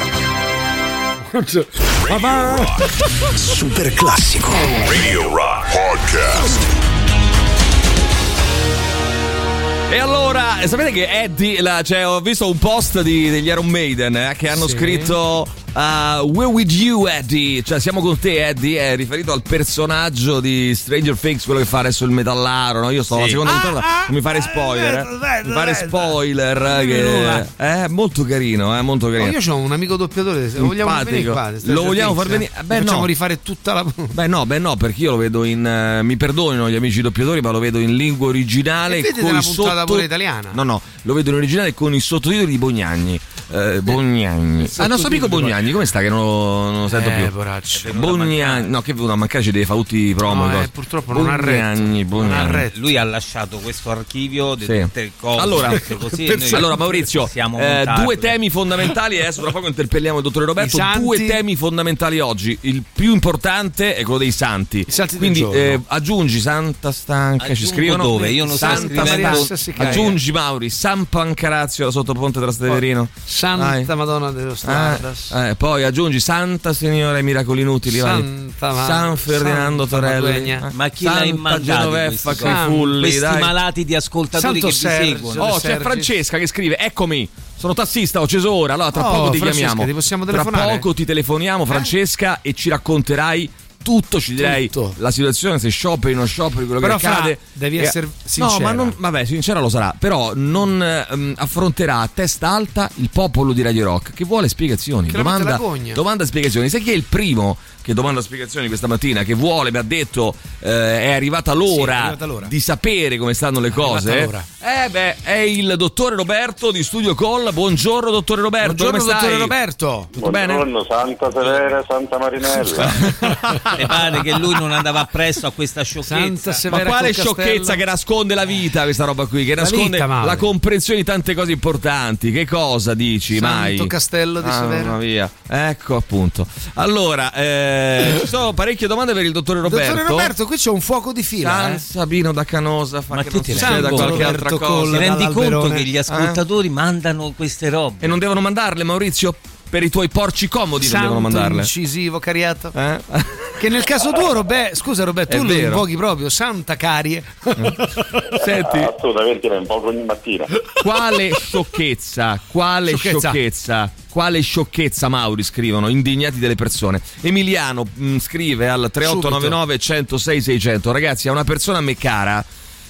Super classico Radio Rock Podcast. E allora, sapete che Eddie, la, cioè, ho visto un post di, degli Iron Maiden eh, che hanno sì. scritto uh, We're with you Eddie, cioè siamo con te Eddie, è riferito al personaggio di Stranger Things, quello che fa adesso il metallaro, no? Io sto sì. alla seconda puntata, ah, non mi fare spoiler, eh, eh. mi fare spoiler, eh, che è molto carino, è eh, molto carino. Oh, io ho un amico doppiatore, lo vogliamo far venire qua, lo vogliamo far venire, beh, facciamo no. rifare tutta la Beh no, beh no, perché io lo vedo in uh, mi perdonino gli amici doppiatori, ma lo vedo in lingua originale e con i sotto pure italiana. No, no, lo vedo in originale con i sottotitoli di Bognagni. Eh, Bognagni. Ah, nostro amico Bognagni, come sta? Che non lo, non lo sento eh, più. Poraccio. Bognagni, no, che è venuto a mancare, ci deve fare tutti i promo. No, eh, purtroppo non ha retto. Bognagni. Lui ha lasciato questo archivio di sì. tutte le cose. Allora, così allora Maurizio, eh, due temi fondamentali. Adesso tra poco interpelliamo il dottore Roberto. Due temi fondamentali oggi. Il più importante è quello dei santi. I santi Quindi eh, aggiungi Santa Stanca. Aggiungo ci scrivono dove? Io non Santa sto scrivendo. Aggiungi Mauri San Pancrazio da Sottoponte Trasteverino. Santa Dai. Madonna dello Stradas. Eh, eh, poi aggiungi Santa Signora ai Miracoli Inutili. Santa vai. San Ferdinando Santa Torelli. Eh. Ma chi l'ha immandato? Genoveffa Crifulli, questi dai. malati di ascoltatori Santo che Sergio, vi seguono. Oh, c'è Francesca che scrive: eccomi. Sono tassista, ho acceso ora. Allora, tra oh, poco ti Francesca, chiamiamo. Ti possiamo tra telefonare? poco ti telefoniamo, Francesca, eh? e ci racconterai tutto, ci direi tutto. La situazione, se scioperi o non scioperi, quello però che accade. Devi e, essere sincera. No, ma non, vabbè, sincera lo sarà, però non um, affronterà a testa alta il popolo di Radio Rock che vuole spiegazioni. Che domanda, domanda spiegazioni. Sai chi è il primo che domanda spiegazioni questa mattina, che vuole, mi ha detto eh, è, arrivata l'ora sì, è arrivata l'ora di sapere come stanno le è cose. Eh beh, è il dottore Roberto di Studio Call. Buongiorno dottore Roberto. Buongiorno come dottore stai? Roberto. Tutto Buongiorno, bene? Santa Severa, Santa Marinella. Mi pare che lui non andava appresso a questa sciocchezza. Ma quale sciocchezza che nasconde la vita, questa roba qui, che la nasconde vita, la comprensione di tante cose importanti. Che cosa dici Santo mai? Santo Castello di ah, Severa. Via. Ecco appunto. Allora, eh, ci sono parecchie domande per il dottore Roberto. Dottore Roberto, qui c'è un fuoco di fila. San eh? Sabino da Canosa fa ma che tu non ti succeda qualche altra cosa. Ti rendi conto che gli ascoltatori eh? mandano queste robe e non devono mandarle, Maurizio? Per i tuoi porci comodi Santo non devono mandarle. Incisivo cariato. Eh? Che nel caso tuo, Robè, scusa Roberto, tu È lo vero. invochi proprio, Santa Carie. Senti, ah, assolutamente un po' ogni mattina. Quale sciocchezza, quale sciocchezza, sciocchezza quale sciocchezza, Mauri, scrivono indignati delle persone. Emiliano mh, scrive al tre otto nove nove uno zero sei sei zero zero. Ragazzi, a una persona a me cara,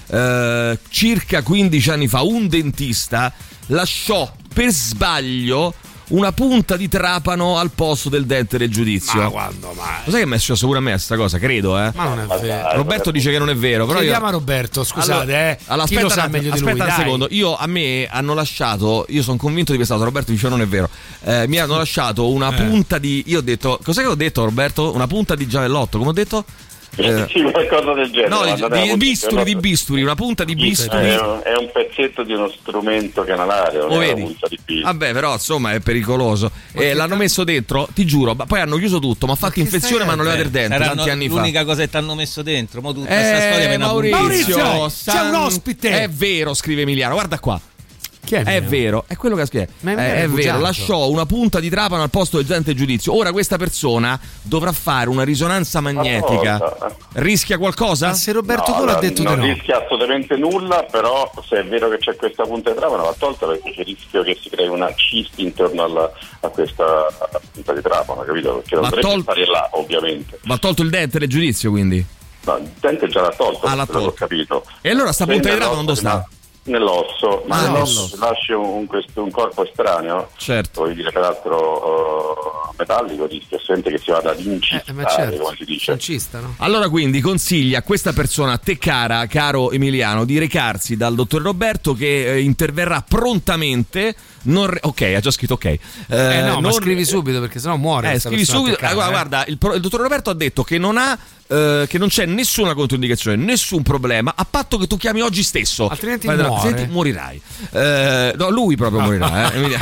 eh, circa quindici anni fa, un dentista lasciò per sbaglio una punta di trapano al posto del dente del giudizio. Ma quando mai? Lo sai che mi è successo pure a me sta cosa, credo, eh? Ma non è vero. Roberto dice che non è vero, però chiediamo io... a Roberto, scusate, allora, eh. allora, Chi aspetta, lo sa meglio di lui? Aspetta un dai. secondo, io a me hanno lasciato, io sono convinto di questa cosa, Roberto dice non è vero. Eh, mi hanno lasciato una eh. punta di, io ho detto, cos'è che ho detto Roberto? Una punta di giavellotto, come ho detto? Eh, sì, qualcosa del genere. No, di, di bisturi, di bisturi, una punta di bisturi. È un, è un pezzetto di uno strumento canalario, non è una punta di bisturi. Vabbè, però insomma è pericoloso. E l'hanno messo dentro, ti giuro, ma poi hanno chiuso tutto, ma ha fatto infezione, ma non levato il dente Saranno tanti anni fa. L'unica cosa che ti hanno messo dentro, mo tutta eh, questa storia me Maurizio, Maurizio San... c'è un ospite. È vero, scrive Emiliano, guarda qua. Chi è, è vero, è quello che ha scritto. Ma è, è, è vero, lasciò una punta di trapano al posto del dente giudizio. Ora questa persona dovrà fare una risonanza magnetica. Rischia qualcosa? Ma se Roberto no, Colo ha detto non che no. Non rischia assolutamente nulla, però se è vero che c'è questa punta di trapano va tolta, perché c'è il rischio che si crei una cisti intorno alla, a questa punta di trapano, capito? Perché non dovrebbe tol- stare là, ovviamente. Va tolto il dente del giudizio, quindi? No, il dente già l'ha tolto, ah, l'ha tolto. L'ho capito. E allora sta punta di trapano dove sta? Nell'osso, ma ah, nell'osso se lasci un, un, questo, un corpo estraneo, certo. vuol dire peraltro uh, metallico, rischia sempre che si vada ad incistare, eh, ma certo. come si dice. Incista, no? Allora quindi consiglia a questa persona, a te cara, caro Emiliano, di recarsi dal dottor Roberto che eh, interverrà prontamente. Non re- ok, ha già scritto ok. Eh, eh no, non... ma scrivi subito perché sennò muore. Eh, scrivi subito. Attaccata, ah, guarda, eh. il, pro- il dottor Roberto ha detto che non ha eh, che non c'è nessuna controindicazione, nessun problema, a patto che tu chiami oggi stesso. Altrimenti Vai, muore. Senti, morirai. Eh, no, lui proprio morirà. Eh.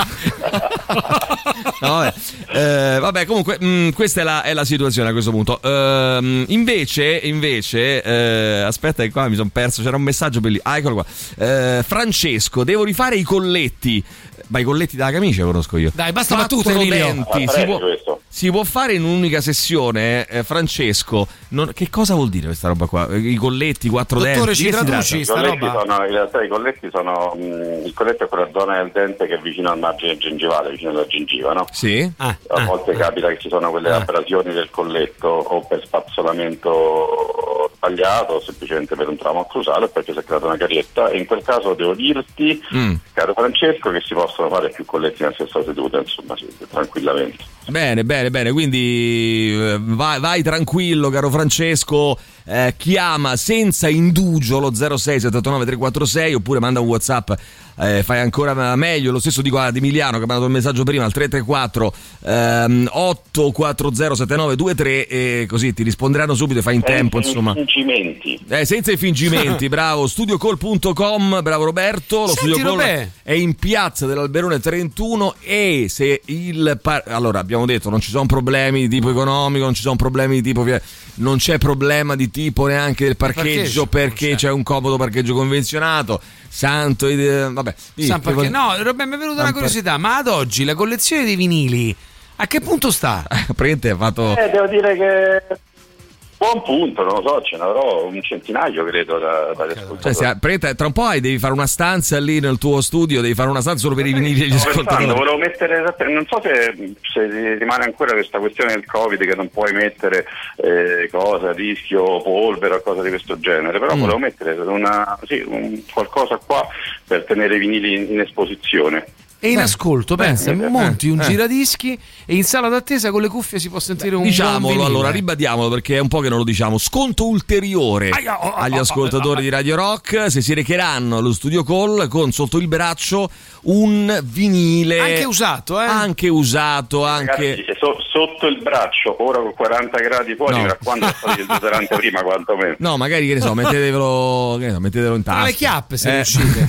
No, vabbè. Eh, vabbè, comunque mh, questa è la, è la situazione a questo punto. Uh, invece, invece eh, aspetta che qua mi sono perso, c'era un messaggio per lì. Ah, eccolo qua. Eh, Francesco, devo rifare i colletti. Ma i colletti della camicia conosco io. Dai, basta battute, Emilio. Si può, si può fare in un'unica sessione, eh, Francesco. Non, che cosa vuol dire questa roba qua? I colletti, quattro Dottore, denti. ci traduci sta roba? Sono, in realtà i colletti sono mh, il colletto è quella zona del dente che è vicino al margine gengivale, vicino alla gengiva, no? Sì. Ah, a volte ah, capita che ci sono quelle ah. abrasioni del colletto o per spazzolamento sbagliato o semplicemente per un trauma occlusale perché si è creata una carietta, e in quel caso devo dirti, mm. caro Francesco, che si possono fare più colletti nella stessa seduta, insomma, sì, tranquillamente. Bene, bene, bene, quindi eh, vai, vai tranquillo, caro Francesco, eh, chiama senza indugio lo zero sei sette otto nove tre quattro sei oppure manda un WhatsApp. Eh, fai ancora meglio, lo stesso dico ad Emiliano che ha mandato il messaggio prima al tre tre quattro ehm, otto quattro zero sette nove due tre e così ti risponderanno subito e fai in senza tempo, insomma. Fingimenti. Eh, senza i fingimenti, bravo. studiocall punto com, bravo Roberto. Lo Senti, Studio Call Robè. è in piazza dell'Alberone trentuno e se il par- allora abbiamo detto non ci sono problemi di tipo economico, non ci sono problemi di tipo via- non c'è problema di tipo neanche del parcheggio, parcheggio perché c'è. c'è un comodo parcheggio convenzionato. Santo, eh, vabbè. San parche... No, Robè, mi è venuta una curiosità, ma ad oggi la collezione dei vinili a che punto sta? Prende ha fatto Eh, devo dire che buon punto, non lo so, ce ne avrò un centinaio credo da, da cioè, se, preta, tra un po' hai, devi fare una stanza lì nel tuo studio, devi fare una stanza solo per i vinili degli ascoltatori. Volevo mettere, non so se, se rimane ancora questa questione del Covid che non puoi mettere eh, cosa, rischio, polvere o cose di questo genere, però mm. volevo mettere una, sì, un, qualcosa qua per tenere i vinili in, in esposizione. E in Beh, ascolto, pensa, eh, monti un eh. giradischi e in sala d'attesa con le cuffie si può sentire un diciamolo allora, ribadiamolo perché è un po' che non lo diciamo. Sconto ulteriore Ai, oh, oh, agli ascoltatori oh, oh, oh. di Radio Rock se si recheranno allo Studio Call con sotto il braccio un vinile anche usato, eh? Anche usato, anche Ragazzi, so, sotto il braccio, ora con quaranta gradi fuori, no. quando stavi il deodorante prima, quantomeno. No, magari che ne so, mettetevelo, che ne so, mettetevelo in tasca. Tra le chiappe se eh. riuscite.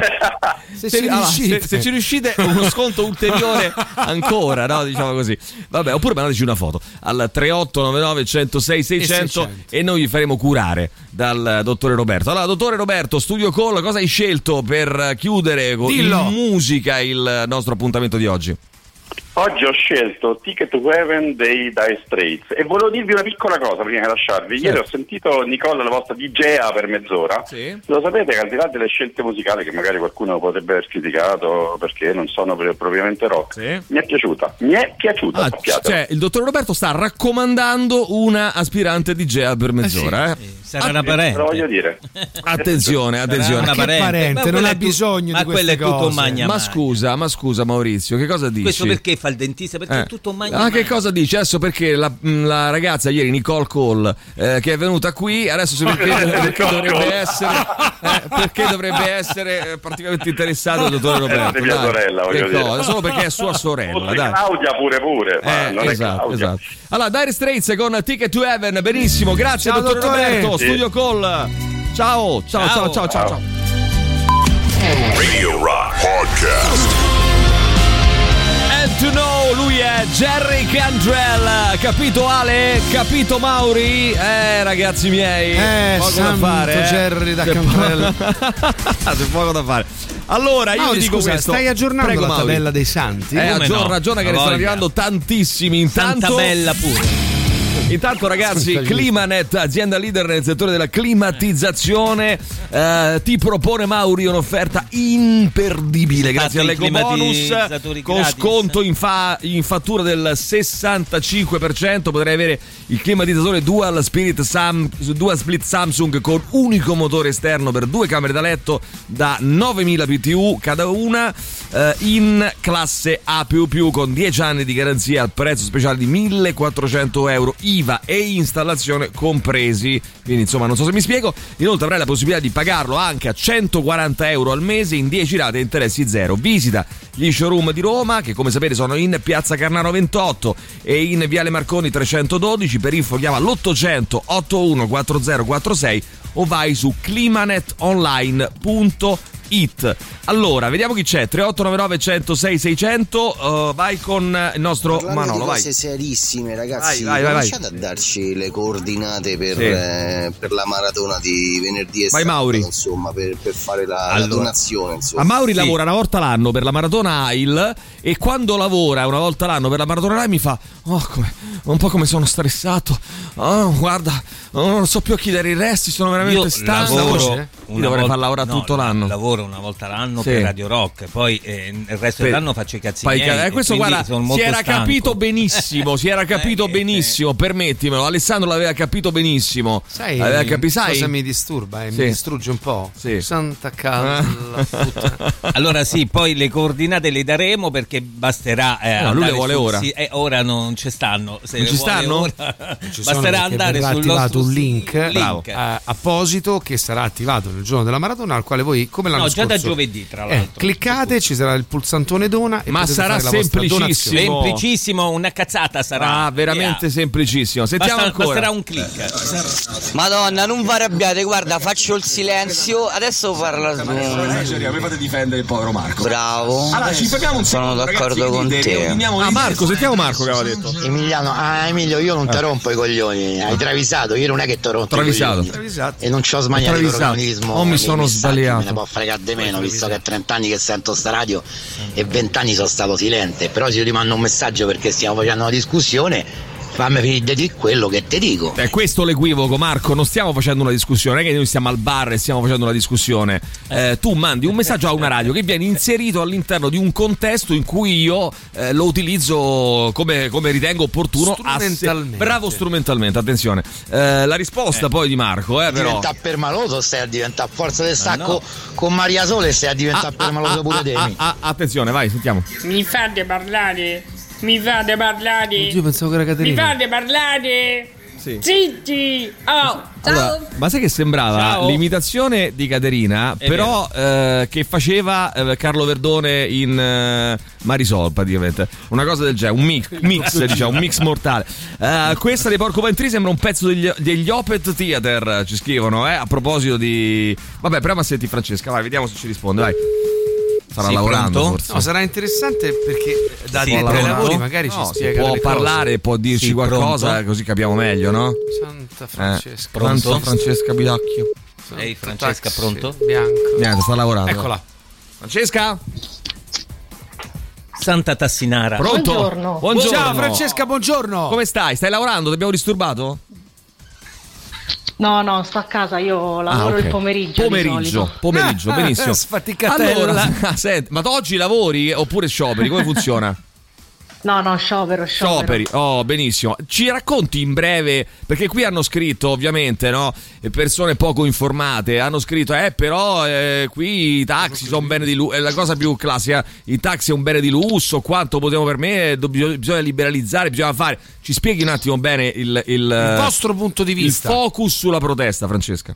se, se, allora, se, se ci riuscite uno sconto ulteriore ancora, no, diciamo così. Vabbè, oppure mandateci una foto al tre otto nove nove uno zero sei sei zero zero e, e noi vi faremo curare dal dottore Roberto. Allora, dottore Roberto, Studio Call, cosa hai scelto per chiudere con in musica il nostro appuntamento di oggi? Oggi ho scelto Ticket to Heaven dei Dire Straits e volevo dirvi una piccola cosa prima di lasciarvi. Ieri ho sentito Nicola, la vostra D J per mezz'ora. Sì. Lo sapete che al di là delle scelte musicali che magari qualcuno potrebbe aver criticato perché non sono propriamente rock, sì. mi è piaciuta, mi è piaciuta. Ah, cioè, il dottor Roberto sta raccomandando una aspirante D J per mezz'ora. Eh sì. eh. Sarà una parente. Lo voglio dire. Attenzione, attenzione. Una parente, parente non ha bisogno ma di queste quello è tutto cose. Magna ma scusa, ma scusa Maurizio, che cosa dici? Questo perché fa il dentista? Perché eh. è tutto magna. Ah, che cosa dici? Adesso perché la, la ragazza ieri, Nicole Cole, eh, che è venuta qui, adesso se perché, perché dovrebbe essere eh, perché dovrebbe essere particolarmente interessato il dottore Roberto. È mia sorella, voglio dire. Solo perché è sua sorella. Dai. Claudia pure pure. Ma eh, non esatto, è esatto. Allora, Dire Straits con Ticket to Heaven, benissimo, grazie ciao, dottore Roberto. Sì. Studio Call. Ciao, ciao, ciao, ciao, ciao, ciao. Radio Rock Podcast. And to know, lui è Jerry Cantrell. Capito Ale? Capito Mauri? Eh, ragazzi miei, eh, poco santo da fare. Jerry eh? da Cantrell. C'è poco da fare. Allora, io Mauri, vi dico scusa, questo. stai aggiornando Prego, la Mauri. tabella dei santi? Eh, aggiorna, no? aggiorna che ne stanno arrivando tantissimi. Intanto, Santa Bella pure. Intanto ragazzi, Climanet, azienda leader nel settore della climatizzazione, eh, ti propone Mauri un'offerta imperdibile grazie all'ecobonus con sconto in, fa- in fattura del sessantacinque per cento. Potrai avere il climatizzatore Dual Spirit Sam- Dual Split Samsung con unico motore esterno per due camere da letto da novemila B T U cada una, eh, in classe A più più con dieci anni di garanzia al prezzo speciale di millequattrocento euro, I V A e installazione compresi. Quindi insomma, non so se mi spiego. Inoltre avrai la possibilità di pagarlo anche a centoquaranta euro al mese in dieci rate e interessi zero. Visita gli showroom di Roma, che come sapete sono in Piazza Carnaro ventotto e in Viale Marconi trecentododici. Per info chiama l'ottocento ottantuno quaranta quarantasei o vai su climanetonline punto it. Allora, vediamo chi c'è. tre otto nove nove uno zero sei sei zero zero. Uh, vai con il nostro Parlando Manolo, di vai. cose serissime, ragazzi. Vai, vai, vai, cominciate a darci le coordinate per, Sì. eh, per la maratona di venerdì e Vai, sabato, Mauri. insomma, per, per fare la, la Allora. donazione, insomma. A Mauri Sì. lavora una volta l'anno per la maratona A I L e quando lavora una volta l'anno per la maratona A I L mi fa oh, come, un po' come sono stressato, oh, guarda, oh, non so più a chi dare i resti, sono veramente Io stanco. lavoro Io una dovrei volta- far lavorare no, tutto l'anno. Lavoro una volta l'anno Sì. per Radio Rock, poi eh, il resto Sì. dell'anno faccio i cazzi Poi, miei. eh, questo e quindi guarda, sono si molto era stanco. capito benissimo, si era capito benissimo, permettimelo, Alessandro l'aveva capito benissimo. Sai, aveva capi- sai? cosa mi disturba e Sì. mi distrugge un po'? Sì. Santa calla puttana. Allora sì, poi le coordinate le daremo perché basterà eh, No, lui andare le vuole sul ora. si- eh, ora non ci stanno. Se Non le ci vuole stanno? ora, Ci sono basterà perché andare verrà sul attivato nostro un link, link. Bravo. eh, apposito che sarà attivato nel giorno della maratona, al quale voi, come l'anno No, già scorso, da giovedì, tra eh, l'altro. cliccate, ci sarà il pulsantone dona e Ma potete sarà fare la vostra semplicissimo. donazione. Semplicissimo, una cazzata sarà. Ah, veramente Via. semplicissimo. Sentiamo Basta- ancora. Basterà un click. Madonna, non vi arrabbiate, guarda, faccio il silenzio. Adesso parla su. Mi fate difendere il povero Marco. Bravo. Allora, ci fermiamo un Sono secondo, d'accordo ragazzi, con dite, te. riordiniamo Ah, le Marco, idee. sentiamo Marco che aveva detto. Emiliano, ah Emilio, io non ti Eh. rompo i coglioni, hai travisato, io non è che ti ho rotto Travisato. i coglioni. E non c'ho smaniato il Travisato. protagonismo. Oh, mi nei sono messaggi, sbagliato. Me ne può fregare di meno, visto che è trenta anni che sento sta radio e venti anni sono stato silente. Però se io ti mando un messaggio perché stiamo facendo una discussione, fammi finire di quello che ti dico. È questo l'equivoco, Marco. Non stiamo facendo una discussione, non è che noi stiamo al bar e stiamo facendo una discussione. Eh, tu mandi un messaggio a una radio che viene inserito all'interno di un contesto in cui io eh, lo utilizzo come, come ritengo opportuno. Strumentalmente. A se- Bravo, strumentalmente, attenzione. Eh, la risposta Eh. poi di Marco, eh, però. Diventa permaloso, stai a diventare a forza del sacco con Maria Sole, stai a diventare permaloso pure te. Ah, ah, attenzione, vai, sentiamo. Mi fate parlare? Mi fate parlare? Oddio, pensavo che era Mi Caterina. fate parlare? Sì. Zitti! Oh, Allora, ma sai che sembrava Ciao. l'imitazione di Caterina, È però eh, che faceva eh, Carlo Verdone in eh, Marisol, praticamente. Una cosa del genere, un mix, mix diciamo, un mix mortale. Eh, questa dei Porcupine Tree sembra un pezzo degli, degli Opeth Theater, ci scrivono, eh, a proposito di... Vabbè, prima senti Francesca, vai, vediamo se ci risponde, vai. Sarà Sì, lavorando pronto? forse. No, sarà interessante perché da Sì, dietro ai lavorando? lavori magari No, ci si spiega può le parlare, cose. può dirci Sì, qualcosa, pronto? così capiamo meglio, no? Santa Francesca. Eh, pronto? Pronto? Francesca Bidocchio. Ehi, Francesca, Taxi pronto? Bianco. Niente, sta lavorando. Eccola. Francesca? Santa Tassinara. Pronto? Buongiorno. Buongiorno. Ciao Francesca, buongiorno. Come stai? Stai lavorando? Ti abbiamo disturbato? No, no, sto a casa, io lavoro Ah, ok. il pomeriggio. di Pomeriggio, solito. pomeriggio, benissimo. Sfaticatella. Allora, senti, ma tu oggi lavori oppure scioperi? Come funziona? No, no, sciopero, sciopero. Scioperi, oh benissimo. Ci racconti in breve, perché qui hanno scritto ovviamente, no, persone poco informate, hanno scritto eh però eh, qui i taxi sono un bene di lusso, è la cosa più classica, i taxi è un bene di lusso, quanto possiamo per me, bisogna liberalizzare, bisogna fare. Ci spieghi un attimo bene il, il, Il vostro punto di vista. il focus sulla protesta, Francesca.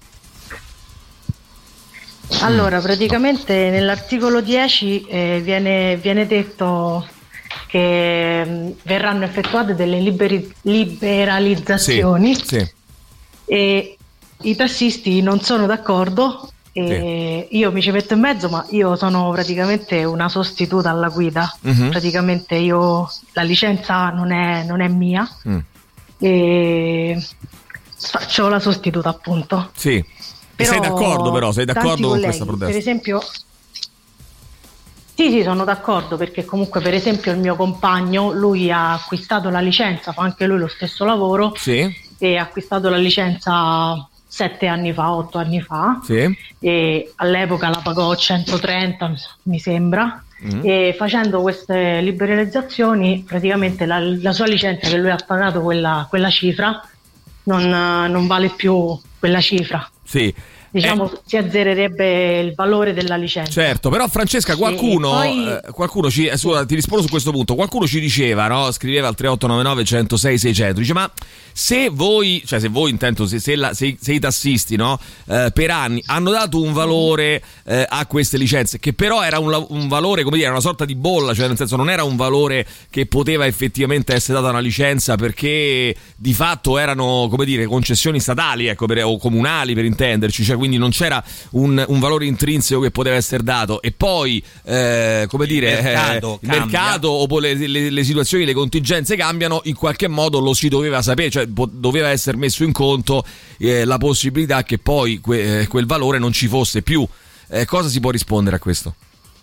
Allora, praticamente nell'articolo dieci eh, viene, viene detto che mh, verranno effettuate delle liberi- liberalizzazioni Sì, sì. e i tassisti non sono d'accordo e io mi ci metto in mezzo, ma io sono praticamente una sostituta alla guida. Mhm. Praticamente io la licenza non è, non è mia Mm. e faccio la sostituta, appunto. Sì. E Però sei d'accordo però? Sei tanti d'accordo con colleghi, questa protesta? Per esempio, sì, sì, sono d'accordo perché comunque per esempio il mio compagno, lui ha acquistato la licenza, fa anche lui lo stesso lavoro Sì, e ha acquistato la licenza sette anni fa, otto anni fa sì. e all'epoca la pagò centotrenta mi sembra. Mm. E facendo queste liberalizzazioni praticamente la, la sua licenza che lui ha pagato quella, quella cifra non, non vale più quella cifra. Sì. Diciamo si azzererebbe il valore della licenza. Certo, però Francesca, qualcuno, Sì, poi- eh, qualcuno ci, eh, scusa, ti rispondo su questo punto. Qualcuno ci diceva, no? Scriveva al tre otto nove nove uno zero sei sei zero zero. Dice, ma se voi, cioè se voi intendo, se, se, la, se, se i tassisti, no? Eh, per anni hanno dato un valore eh, a queste licenze, che però era un, la- un valore, come dire, una sorta di bolla, cioè nel senso non era un valore che poteva effettivamente essere data una licenza perché di fatto erano, come dire, concessioni statali, ecco, per, o comunali per intenderci, cioè quindi non c'era un, un valore intrinseco che poteva essere dato, e poi eh, come dire il mercato, eh, il mercato o le, le, le situazioni, le contingenze cambiano, in qualche modo lo si doveva sapere, cioè po- doveva essere messo in conto eh, la possibilità che poi que- eh, quel valore non ci fosse più. Eh, cosa si può rispondere a questo?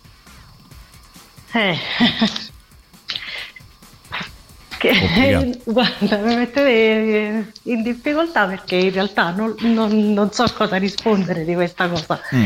Eh. Che, guarda, mi mettete in difficoltà perché in realtà non, non, non so cosa rispondere di questa cosa. Mm.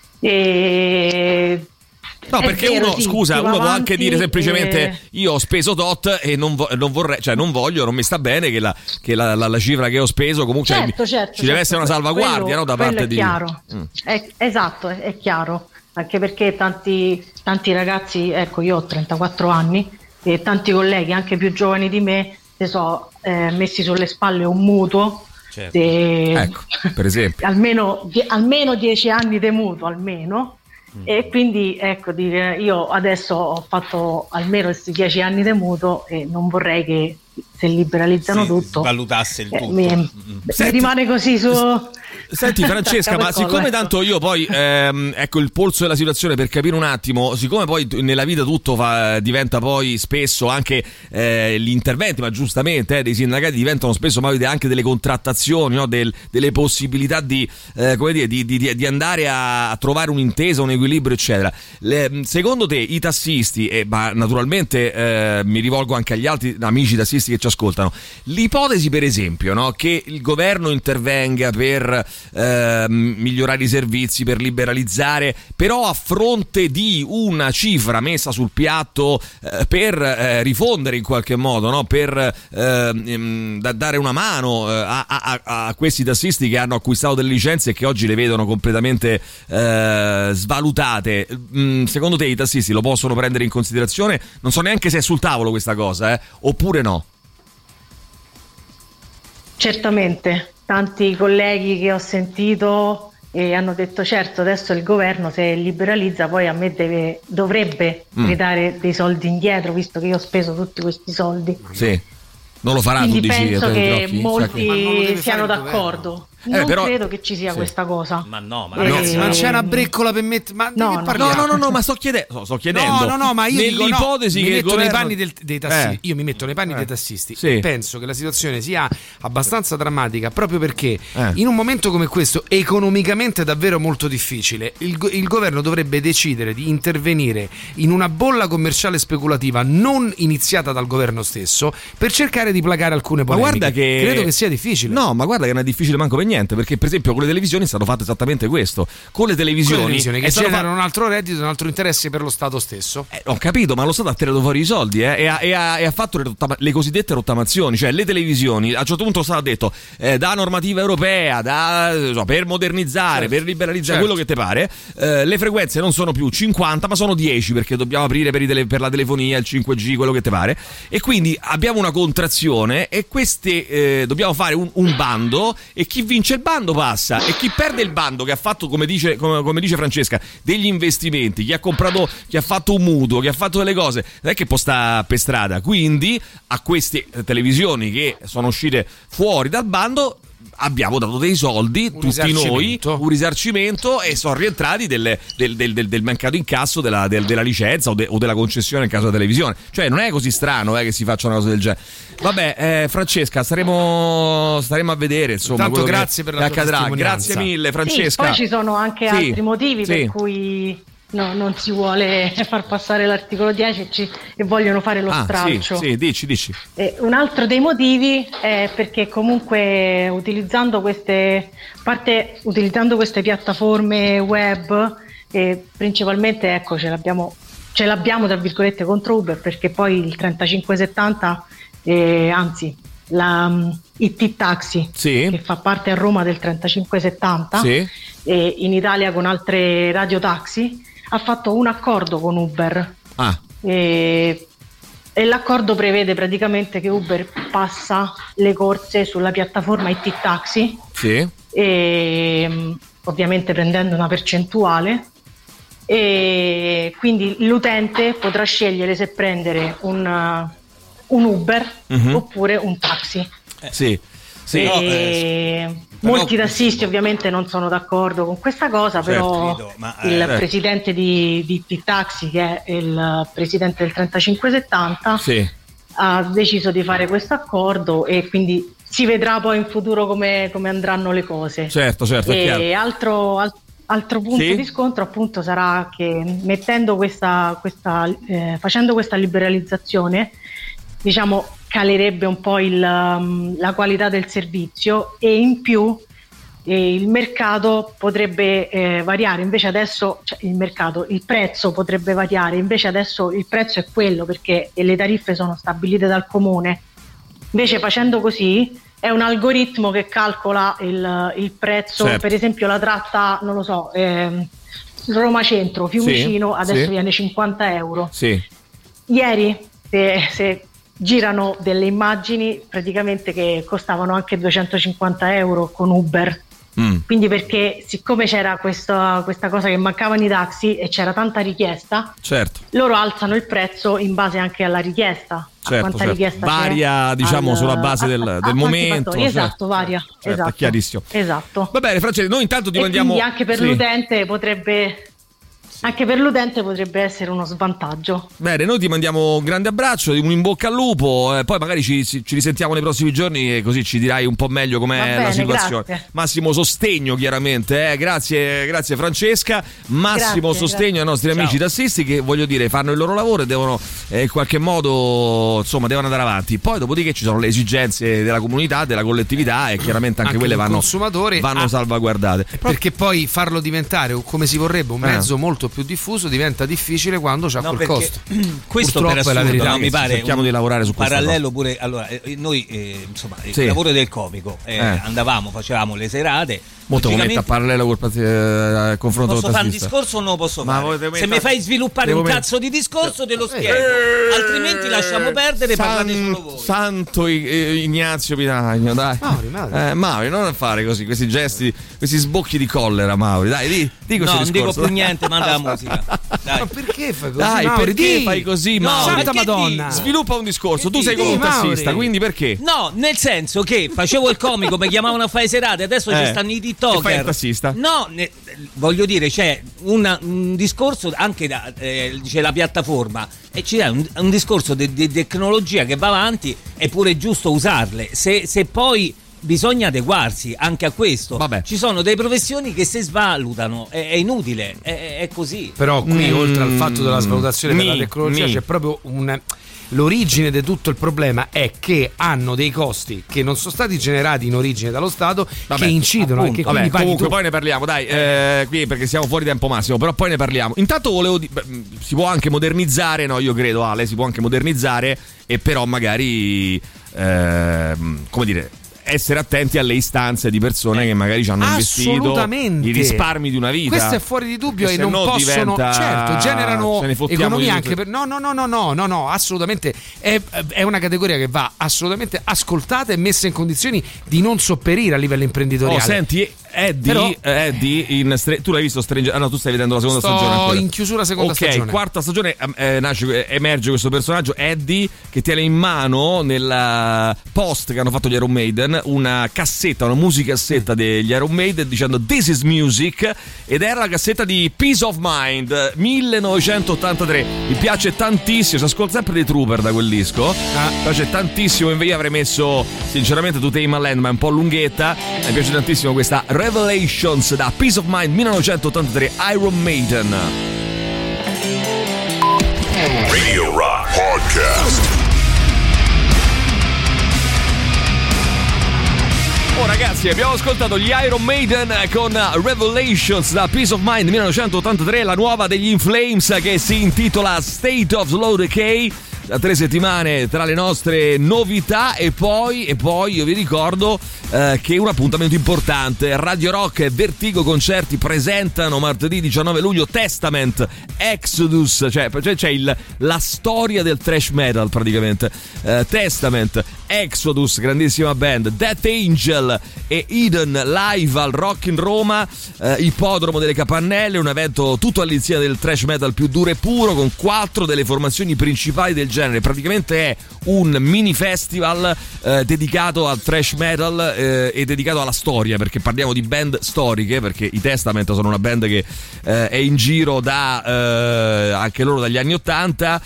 E... No, perché vero, uno, sì, scusa, uno può anche dire semplicemente e... io ho speso tot e non, vo- non vorrei, cioè non voglio, non mi sta bene che la, che la, la, la cifra che ho speso comunque certo, cioè, certo, ci deve certo, essere una salvaguardia, quello, no, da parte è di chiaro. Mm. È, esatto, è, è chiaro, anche perché tanti, tanti ragazzi, ecco, io ho trentaquattro anni e tanti colleghi anche più giovani di me si sono eh, messi sulle spalle un mutuo. Certo. De... Ecco, per esempio almeno, die- almeno dieci anni di mutuo almeno. Mm. E quindi ecco, dire, io adesso ho fatto almeno questi dieci anni di mutuo e non vorrei che se liberalizzano sì, tutto valutasse il tutto. Eh, mi, mm. mi rimane così su. Senti Francesca, ma siccome ecco. tanto io poi ehm, ecco il polso della situazione per capire un attimo, siccome poi nella vita tutto fa, diventa poi spesso anche eh, gli interventi, ma giustamente eh, dei sindacati diventano spesso ma anche delle contrattazioni, no? Del, delle possibilità di, eh, come dire, di, di, di andare a, a trovare un'intesa, un equilibrio eccetera. Le, secondo te i tassisti, e ma naturalmente eh, mi rivolgo anche agli altri amici tassisti che ci ascoltano, l'ipotesi per esempio, no? Che il governo intervenga per Eh, migliorare i servizi, per liberalizzare, però a fronte di una cifra messa sul piatto eh, per eh, rifondere in qualche modo, no? Per eh, ehm, da dare una mano eh, a, a, a questi tassisti che hanno acquistato delle licenze e che oggi le vedono completamente eh, svalutate. Mm, secondo te i tassisti lo possono prendere in considerazione? Non so neanche se è sul tavolo questa cosa, eh? Oppure no? Certamente, tanti colleghi che ho sentito e hanno detto certo adesso il governo se liberalizza poi a me deve, dovrebbe mm. ridare dei soldi indietro visto che io ho speso tutti questi soldi. Sì, non lo farà. Quindi tu dici, penso che Trocchi? molti siano d'accordo. Eh, non però, credo che ci sia sì. questa cosa. Ma no, ma, ragazzi, e... ma c'è una breccola per mettere. Ma no, no, no, no, no, no, ma sto chiedendo. Sto chiedendo. No, no, no, ma io nell'ipotesi dico, no, che mi metto governo... nei panni del, dei tassisti. Eh. Io mi metto nei panni eh. dei tassisti. Sì. Penso che la situazione sia abbastanza drammatica proprio perché eh. in un momento come questo, economicamente davvero molto difficile, il, il governo dovrebbe decidere di intervenire in una bolla commerciale speculativa non iniziata dal governo stesso per cercare di placare alcune polemiche. Ma guarda che credo che sia difficile. No, ma guarda che non è difficile manco per niente, perché per esempio con le televisioni è stato fatto esattamente questo. Con le televisioni, con le televisioni che generano fatto... un altro reddito, un altro interesse per lo Stato stesso. Eh, ho capito, ma lo Stato ha tirato fuori i soldi eh, e, ha, e, ha, e ha fatto le, rottama- le cosiddette rottamazioni, cioè le televisioni. A un certo punto lo Stato ha detto eh, da normativa europea, da, so, per modernizzare, certo. per liberalizzare, certo. quello che te pare, eh, le frequenze non sono più cinquanta ma sono dieci, perché dobbiamo aprire per, i tele- per la telefonia, il cinque G, quello che te pare, e quindi abbiamo una contrazione e queste eh, dobbiamo fare un, un bando e chi vince il bando passa e chi perde il bando, che ha fatto, come dice, come, come dice Francesca, degli investimenti, chi ha comprato, chi ha fatto un mutuo, chi ha fatto delle cose, non è che può stare per strada. Quindi a queste televisioni che sono uscite fuori dal bando abbiamo dato dei soldi, un tutti noi, un risarcimento, e sono rientrati del, del, del, del, del mancato incasso della, del, della licenza o, de, o della concessione in caso della televisione. Cioè non è così strano eh, che si faccia una cosa del genere. Vabbè, eh, Francesca, staremo, staremo a vedere insomma. Tanto grazie per la tua accadrà. testimonianza. Grazie mille Francesca. Sì, poi ci sono anche sì, altri motivi sì. per cui no, non si vuole far passare l'articolo dieci e, ci, e vogliono fare lo ah, stralcio. Sì, sì, dici, dici. E un altro dei motivi è perché comunque utilizzando queste, a parte utilizzando queste piattaforme web, e principalmente ecco ce l'abbiamo, ce l'abbiamo tra virgolette contro Uber, perché poi il trentacinque settanta, eh, anzi la um, I T Taxi, sì. che fa parte a Roma del trentacinque settanta, sì. e in Italia con altre radiotaxi, ha fatto un accordo con Uber. Ah. E, e l'accordo prevede praticamente che Uber passa le corse sulla piattaforma I T Taxi, sì. e, ovviamente prendendo una percentuale, e quindi l'utente potrà scegliere se prendere un, un Uber mm-hmm. oppure un taxi. Eh, sì. Sì, e... no, eh, Molti tassisti ovviamente non sono d'accordo con questa cosa, certo, però credo, ma, eh, il eh. presidente di, di T-Taxi, che è il presidente del trentacinque settanta, sì, ha deciso di fare questo accordo e quindi si vedrà poi in futuro come, come andranno le cose. Certo, certo. E altro, alt- altro punto sì? di scontro appunto sarà che mettendo questa, questa eh, facendo questa liberalizzazione, diciamo, calerebbe un po' il, um, la qualità del servizio e in più eh, il mercato potrebbe eh, variare. Invece adesso, cioè il mercato, il prezzo potrebbe variare, invece adesso il prezzo è quello perché le tariffe sono stabilite dal comune. Invece facendo così è un algoritmo che calcola il, il prezzo, certo, per esempio la tratta, non lo so, eh, Roma Centro, Fiumicino, sì, adesso sì, viene cinquanta euro. Sì. Ieri se, se girano delle immagini praticamente che costavano anche duecentocinquanta euro con Uber. Mm. Quindi perché siccome c'era questa, questa cosa che mancavano i taxi e c'era tanta richiesta, certo, loro alzano il prezzo in base anche alla richiesta. Certo, a quanta certo. richiesta varia c'è diciamo al, sulla base del, a, del a momento, fattori, esatto, certo, varia, certo, esatto, è chiarissimo, esatto. Va bene Francesco, noi intanto ti e mandiamo quindi anche per sì. l'utente potrebbe Anche per l'utente potrebbe essere uno svantaggio. Bene, noi ti mandiamo un grande abbraccio, un in bocca al lupo, eh, poi magari ci, ci risentiamo nei prossimi giorni e così ci dirai un po' meglio com'è bene, la situazione. Grazie. Massimo sostegno chiaramente, eh. grazie, grazie Francesca, massimo grazie, sostegno grazie. ai nostri amici Ciao. tassisti che, voglio dire, fanno il loro lavoro e devono eh, in qualche modo, insomma, devono andare avanti. Poi dopodiché ci sono le esigenze della comunità, della collettività e chiaramente anche, anche quelle vanno, vanno ah, salvaguardate. Perché poi farlo diventare come si vorrebbe un mezzo eh. molto più diffuso diventa difficile quando c'ha no, quel costo. Questo Purtroppo per assurdo, è la verità. No, mi pare cerchiamo un, di lavorare su questo parallelo cosa. Pure allora eh, noi eh, insomma sì. il lavoro del comico eh, eh. andavamo, facevamo le serate. Molto come a parallelo col eh, confronto posso col fare un discorso o non lo posso Ma fare? Se mi fai sviluppare un cazzo di discorso te lo spiego, eh, altrimenti lasciamo perdere e San, parlate solo voi. Santo Ignazio Pitagno, dai. Mauri, Mauri. Eh, Mauri, non fare così, questi gesti, questi sbocchi di collera, Mauri. Dai, di, di questo No, discorso. non dico più niente, manda la musica. Dai. Ma perché fai così? Dai, Mauri, perché di. fai così, No, Mauri? Santa Madonna. Di? Sviluppa un discorso. Che tu sei di, come un tassista, Mauri. quindi perché? No, nel senso che facevo il comico, mi chiamavano a fare serate, adesso eh. ci stanno i E TikToker. fai il tassista? No, ne, voglio dire, c'è una, un discorso anche da eh, dice la piattaforma e c'è un, un discorso di de, de tecnologia che va avanti, è pure giusto usarle. Se, se poi bisogna adeguarsi anche a questo. Vabbè. Ci sono delle professioni che si svalutano, è, è inutile, è, è così. Però qui, mm, oltre al fatto della svalutazione mi, della tecnologia, mi. c'è proprio un... L'origine di tutto il problema è che hanno dei costi che non sono stati generati in origine dallo Stato, vabbè, che incidono appunto, e che quindi vabbè, comunque tu... poi ne parliamo, dai, eh, qui perché siamo fuori tempo massimo, però poi ne parliamo. Intanto volevo di- beh, si può anche modernizzare, no, io credo Ale, si può anche modernizzare e però magari eh, come dire, essere attenti alle istanze di persone che magari ci hanno investito i risparmi di una vita. Questo è fuori di dubbio e se non no possono, diventa... certo, generano economia anche di... per no no no no no no no assolutamente è, è una categoria che va assolutamente ascoltata e messa in condizioni di non sopperire a livello imprenditoriale. Oh, senti, Eddie, però, Eddie in stre- tu l'hai visto Stranger? Ah no, tu stai vedendo la seconda sto stagione ancora. in chiusura seconda Ok, stagione. quarta stagione eh, nasce, emerge questo personaggio Eddie che tiene in mano nel post che hanno fatto gli Iron Maiden una cassetta, una musicassetta degli Iron Maiden dicendo This is Music, ed era la cassetta di Peace of Mind millenovecentottantatré. Mi piace tantissimo, si ascolta sempre dei Trooper da quel disco. Ah. Mi piace tantissimo, invece io avrei messo sinceramente To Tame a Land, ma è un po' lunghetta. Mi piace tantissimo questa Revelations da Peace of Mind millenovecentottantatré, Iron Maiden. Radio Rock Podcast. Oh ragazzi, abbiamo ascoltato gli Iron Maiden con Revelations da Peace of Mind millenovecentottantatré, la nuova degli In Flames che si intitola State of Slow Decay. Da tre settimane tra le nostre novità e poi, e poi io vi ricordo eh, che un appuntamento importante, Radio Rock e Vertigo Concerti presentano martedì diciannove luglio Testament, Exodus, cioè, cioè c'è il, la storia del thrash metal praticamente, eh, Testament, Exodus, grandissima band, Death Angel e Eden live al Rock in Roma, eh, Ippodromo delle Capannelle, un evento tutto all'insieme del thrash metal più duro e puro con quattro delle formazioni principali del genere genere. Praticamente è un mini festival eh, dedicato al thrash metal eh, e dedicato alla storia, perché parliamo di band storiche, perché i Testament sono una band che eh, è in giro da eh, anche loro dagli anni ottanta,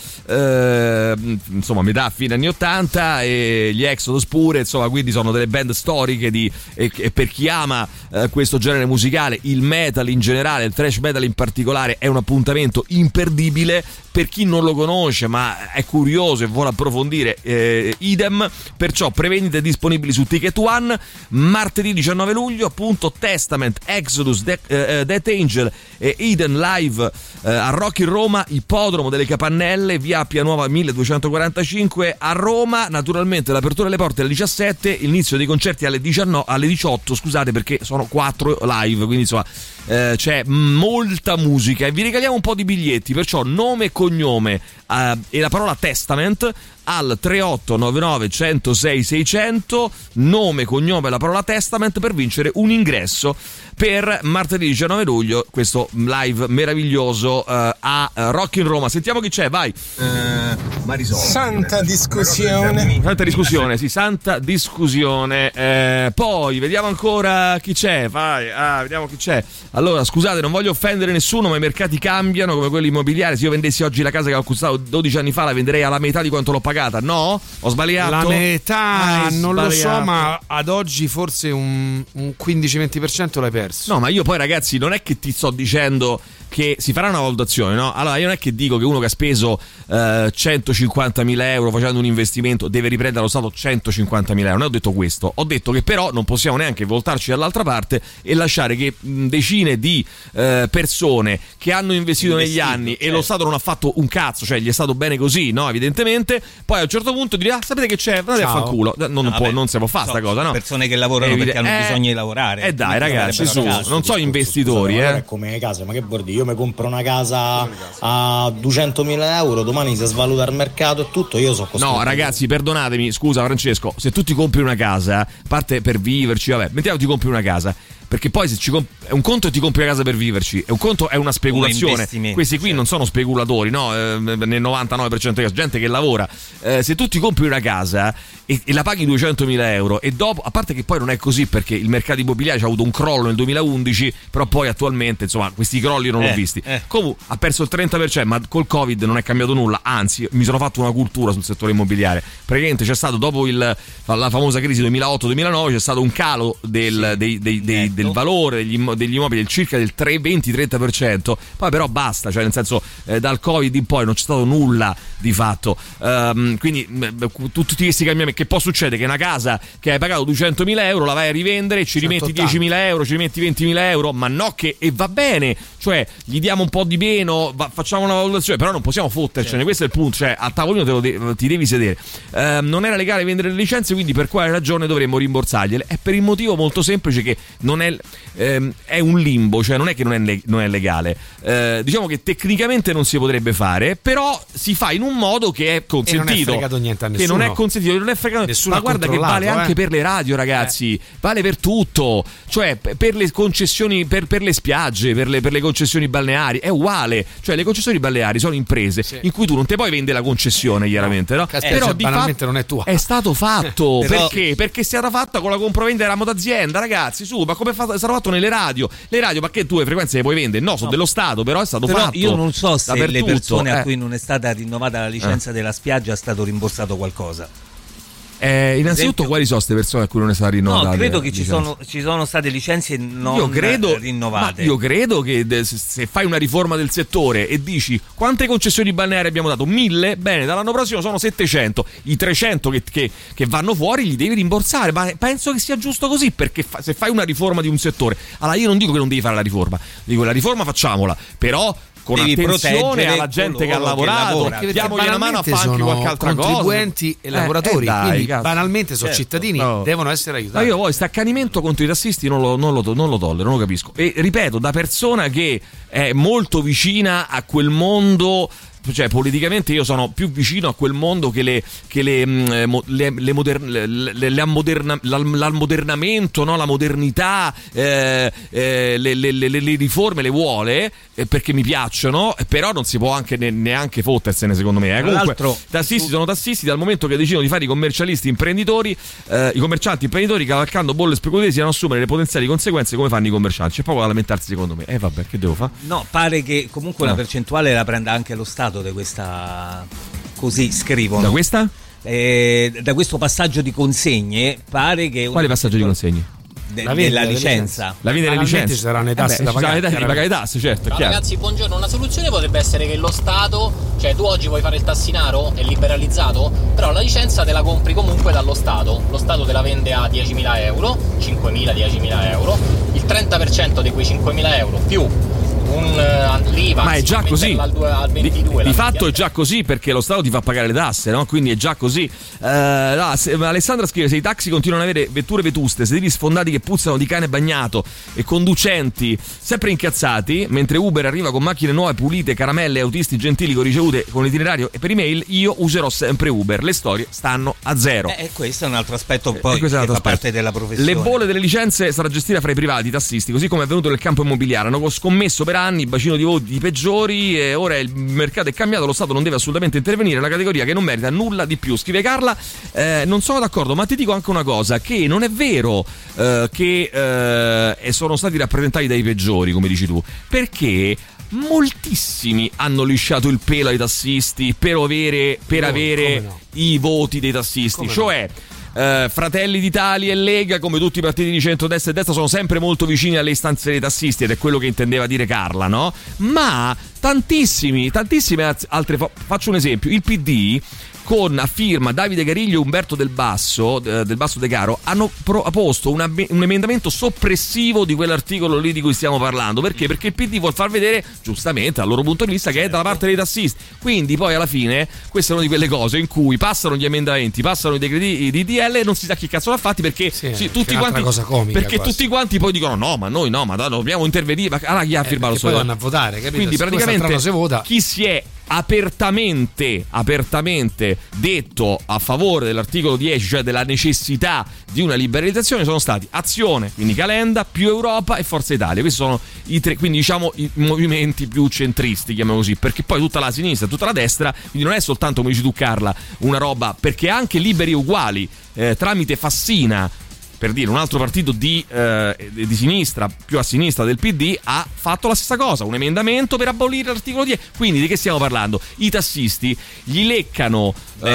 eh, insomma metà fine anni ottanta, e gli Exodus pure, insomma, quindi sono delle band storiche di, e, e per chi ama eh, questo genere musicale, il metal in generale, il thrash metal in particolare, è un appuntamento imperdibile. Per chi non lo conosce ma è curioso e vuole approfondire, eh, idem, perciò prevendite disponibili su Ticket One. Martedì diciannove luglio, appunto, Testament, Exodus, De- eh, Death Angel e Eden live eh, a Rock in Roma, Ippodromo delle Capannelle, via Appia Nuova milleduecentoquarantacinque a Roma. Naturalmente l'apertura delle porte alle diciassette, l'inizio dei concerti alle diciannove, alle diciotto, scusate, perché sono quattro live, quindi insomma eh, c'è molta musica e vi regaliamo un po' di biglietti, perciò nome e cognome uh, e la parola Testament al tre otto nove nove uno zero sei sei zero zero, nome, cognome e la parola Testament, per vincere un ingresso per martedì diciannove luglio, questo live meraviglioso uh, a Rock in Roma. Sentiamo chi c'è, vai. Uh, Marisol. Santa discussione. Santa discussione, sì, santa discussione. Eh, poi vediamo ancora chi c'è, vai. Ah, vediamo chi c'è. Allora, scusate, non voglio offendere nessuno, ma i mercati cambiano come quelli immobiliari. Se io vendessi oggi la casa che ho acquistato dodici anni fa, la venderei alla metà di quanto l'ho pagata. No? Ho sbagliato? La metà Hai non sbagliato. lo so, ma ad oggi forse un, un quindici venti per cento l'hai perso. No, ma io poi, ragazzi, non è che ti sto dicendo che si farà una valutazione, no? Allora, io non è che dico che uno che ha speso eh, centocinquantamila euro facendo un investimento deve riprendere allo Stato centocinquantamila euro. Non ho detto questo. Ho detto che però non possiamo neanche voltarci dall'altra parte e lasciare che mh, decine di eh, persone che hanno investito, investito negli anni, certo, e lo Stato non ha fatto un cazzo, cioè gli è stato bene così, no? Evidentemente. Poi a un certo punto dire, ah, sapete che c'è? Andate a fanculo. Non, non, no, può, beh, non si può fare sta cosa, no? Persone che lavorano Evide- perché hanno eh, bisogno di lavorare. Eh dai, ragazzi, su, caso, non so investitori, scusate, eh. È come case, ma che vuol dire? Io mi compro una casa a duecentomila euro, domani si svaluta il mercato e tutto, io so costretto. No, ragazzi, perdonatemi, scusa Francesco, se tu ti compri una casa, a parte per viverci, vabbè, mettiamo ti compri una casa, perché poi se ci comp- è un conto ti compri una casa per viverci, è un conto è una speculazione. Questi qui, certo, non sono speculatori, no? Eh, nel novantanove per cento di caso, gente che lavora. Eh, se tu ti compri una casa e, e la paghi duecentomila euro e dopo, a parte che poi non è così, perché il mercato immobiliare ha avuto un crollo nel duemilaundici, però poi attualmente, insomma, questi crolli non eh, l'ho visti. Eh. Comunque ha perso il trenta per cento, ma col Covid non è cambiato nulla, anzi mi sono fatto una cultura sul settore immobiliare. Praticamente c'è stato, dopo il, la famosa crisi duemilaotto duemilanove, c'è stato un calo del, sì, dei, dei, dei, del valore degli, imm- degli immobili del circa del venti trenta per cento. Poi però basta, cioè nel senso eh, dal Covid in poi non c'è stato nulla di fatto. Um, quindi mh, tutti questi cambiamenti, che può succedere? Che una casa che hai pagato duecentomila euro la vai a rivendere, ci rimetti diecimila euro, ci rimetti ventimila euro, ma no, che e va bene, cioè gli diamo un po' di meno, va, facciamo una valutazione, però non possiamo fottercene, questo è il punto, cioè a tavolino te lo de- ti devi sedere. Uh, non era legale vendere le licenze, quindi per quale ragione dovremmo rimborsargliele? È per il motivo molto semplice che non è, ehm, è un limbo, cioè non è che non è, le- non è legale, uh, diciamo che tecnicamente non si potrebbe fare, però si fa in un modo che è consentito, e non è fregato niente a nessuno, che non è consentito, non è fregato nessuno, ma guarda che vale anche eh. per le radio, ragazzi, eh. vale per tutto, cioè per le concessioni, per, per le spiagge, per le, per le concessioni balneari è uguale, cioè le concessioni balneari sono imprese, sì, in cui tu non te puoi vendere la concessione, chiaramente, no? Eh, però cioè, di banalmente fatto non è tua, è stato fatto. Però... perché? Perché è stata fatta con la compravendita ramo d'azienda, ragazzi, su, ma come è, fatto, è stato fatto nelle radio? Le radio, ma che tu le frequenze le puoi vendere? No, sono no. dello Stato, però è stato però fatto. Io non so se le persone eh. a cui non è stata rinnovata la licenza eh. della spiaggia è stato rimborsato qualcosa. Eh, innanzitutto, esempio, quali sono queste persone a cui non è stata rinnovata? No, credo che ci sono, ci sono state licenze non io credo, rinnovate. Ma io credo che se fai una riforma del settore e dici quante concessioni balneari abbiamo dato? Mille? Bene, dall'anno prossimo sono settecento. I trecento che, che, che vanno fuori li devi rimborsare. Ma penso che sia giusto così, perché fa, se fai una riforma di un settore, allora io non dico che non devi fare la riforma, dico la riforma facciamola, però con devi attenzione alla gente che ha lavorato, che diamogli una mano a fare anche qualche altra cosa. Contribuenti e lavoratori, eh, eh dai, quindi cazzo, banalmente sono certo, cittadini, no, devono essere aiutati. Ma io poi sta accanimento contro i tassisti non lo, non, lo, non lo tollero, non lo capisco. E ripeto, da persona che è molto vicina a quel mondo cioè politicamente io sono più vicino a quel mondo che le che le, le, le modern, le, le, le ammoderna, l'ammodernamento, no? La modernità, eh, eh, le, le, le, le riforme le vuole eh, perché mi piacciono, però non si può anche ne, neanche fottersene, secondo me. Eh. Comunque, tassisti sono tassisti dal momento che decidono di fare i commercialisti imprenditori, eh, i commercianti imprenditori, cavalcando bolle speculative, si devono assumere le potenziali conseguenze come fanno i commercianti. C'è poco da lamentarsi, secondo me. Eh vabbè, che devo fare? No, pare che comunque no. una percentuale la prenda anche lo Stato di questa, così scrivono. Da questa? Eh, da questo passaggio di consegne pare che... Quale passaggio di consegne? De, la della licenza. La vendita delle licenze. Ci saranno le tasse eh beh, da pagare. Ci saranno le tasse, certo. No, ragazzi, buongiorno. Una soluzione potrebbe essere che lo Stato, cioè tu oggi vuoi fare il tassinaro, è liberalizzato, però la licenza te la compri comunque dallo Stato. Lo Stato te la vende a diecimila euro, cinquemila, diecimila euro. Il trenta per cento di quei cinquemila euro più un uh, l'I V A, ma è già così al, al ventidue, di, di fatto è già così, perché lo Stato ti fa pagare le tasse, no? Quindi è già così. uh, no, se, Alessandra scrive: se i taxi continuano ad avere vetture vetuste, sedili sfondati che puzzano di cane bagnato e conducenti sempre incazzati, mentre Uber arriva con macchine nuove, pulite, caramelle, autisti gentili con ricevute con l'itinerario e per email, io userò sempre Uber. Le storie stanno a zero. E eh, questo è un altro aspetto poi eh, che fa aspetto. parte della professione. Le bolle delle licenze sarà gestita fra i privati, i tassisti, così come è avvenuto nel campo immobiliare. Hanno scommesso per anni, bacino di voti peggiori, e ora il mercato è cambiato, lo Stato non deve assolutamente intervenire, è una categoria che non merita nulla di più. Scrive Carla. Eh, non sono d'accordo, ma ti dico anche una cosa, che non è vero eh, che eh, sono stati rappresentati dai peggiori, come dici tu, perché moltissimi hanno lisciato il pelo ai tassisti per avere, per no, avere no. i voti dei tassisti, come cioè no? Uh, Fratelli d'Italia e Lega, come tutti i partiti di centrodestra e destra, sono sempre molto vicini alle istanze dei tassisti, ed è quello che intendeva dire Carla, no? Ma tantissimi, tantissime altre, faccio un esempio, il P D con a firma Davide Gariglio e Umberto Del Basso, del Basso De Caro, hanno proposto una, un emendamento soppressivo di quell'articolo lì di cui stiamo parlando. Perché? Perché il P D vuol far vedere, giustamente dal loro punto di vista, che è dalla parte dei tassisti. Quindi poi alla fine queste sono di quelle cose in cui passano gli emendamenti, passano i decreti di D L e non si sa chi cazzo l'ha fatti, perché sì, sì, tutti quanti cosa comica, perché quasi. Tutti quanti poi dicono no, ma noi no, ma dobbiamo intervenire. Ma allora chi ha eh, firmato? Poi vanno a votare, capito? Quindi praticamente si vota. Chi si è apertamente apertamente detto a favore dell'articolo dieci, cioè della necessità di una liberalizzazione, sono stati Azione, quindi Calenda, Più Europa e Forza Italia. Questi sono i tre, quindi diciamo i movimenti più centristi, chiamiamo così, perché poi tutta la sinistra, tutta la destra, quindi non è soltanto, come dici tu Carla, una roba, perché anche Liberi e Uguali eh, tramite Fassina, per dire un altro partito di, eh, di sinistra, più a sinistra del P D, ha fatto la stessa cosa, un emendamento per abolire l'articolo dieci. Quindi di che stiamo parlando? I tassisti gli leccano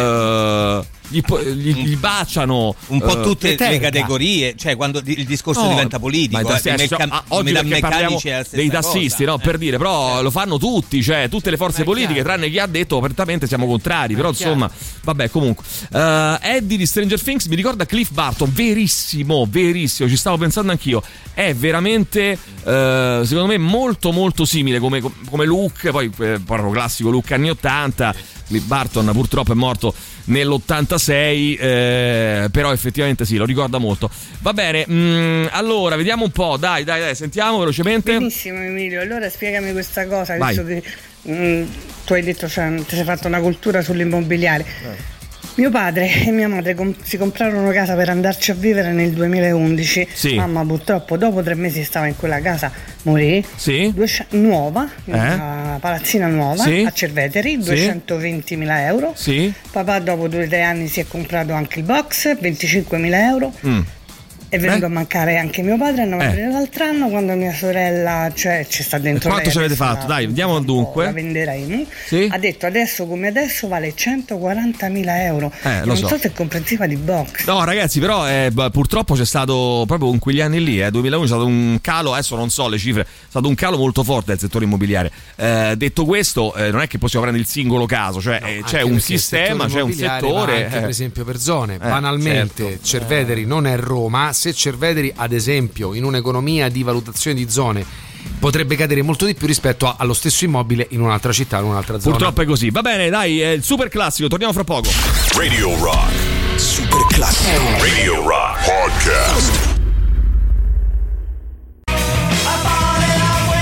eh, gli, gli, gli baciano un po' tutte uh, le terra. categorie, cioè quando il discorso no, diventa politico, ma tassi, eh, cioè, meca- oggi perché parliamo dei tassisti, cosa. no, per dire, però lo fanno tutti, cioè tutte le forze politiche, tranne chi ha detto apertamente siamo contrari, però insomma, vabbè, comunque uh, Eddie di Stranger Things mi ricorda Cliff Barton, verissimo, verissimo, ci stavo pensando anch'io, è veramente uh, secondo me molto molto simile come, come look, poi eh, proprio classico look anni ottanta. Cliff Barton purtroppo è morto nell'ottantasei, eh, però effettivamente sì, lo ricorda molto. Va bene, mh, allora vediamo un po', dai, dai, dai, sentiamo velocemente. Benissimo Emilio, allora spiegami questa cosa, Vai. visto che mh, tu hai detto, cioè, ti sei fatto una cultura sull'immobiliare. Eh. Mio padre e mia madre com- si comprarono casa per andarci a vivere nel duemilaundici. Sì. Mamma purtroppo dopo tre mesi stava in quella casa, morì. Sì. Due, nuova, eh. una palazzina nuova, sì, a Cerveteri, sì, duecentoventimila euro. Sì. Papà dopo due o tre anni si è comprato anche il box, venticinquemila euro. Mm. È venuto Beh. a mancare anche mio padre a novembre eh. l'altro anno, quando mia sorella, cioè ci sta dentro. E quanto lei, ci avete fatto? Dai, vediamo dunque. La venderemo. Sì? Ha detto adesso come adesso vale centoquarantamila euro. Eh, non so. so se è comprensiva di box. No ragazzi, però eh, purtroppo c'è stato proprio in quegli anni lì, eh, duemilauno, c'è stato un calo, adesso non so le cifre, è stato un calo molto forte del settore immobiliare. Eh, detto questo, eh, non è che possiamo prendere il singolo caso, cioè no, eh, c'è un sistema, c'è un settore. Anche eh. per esempio per zone, eh, banalmente certo. Cerveteri non è Roma, se Cerveteri ad esempio in un'economia di valutazione di zone potrebbe cadere molto di più rispetto a, allo stesso immobile in un'altra città, in un'altra zona. Purtroppo è così. Va bene, dai, è il super classico, torniamo fra poco. Radio Rock Super classico. Radio Rock Podcast.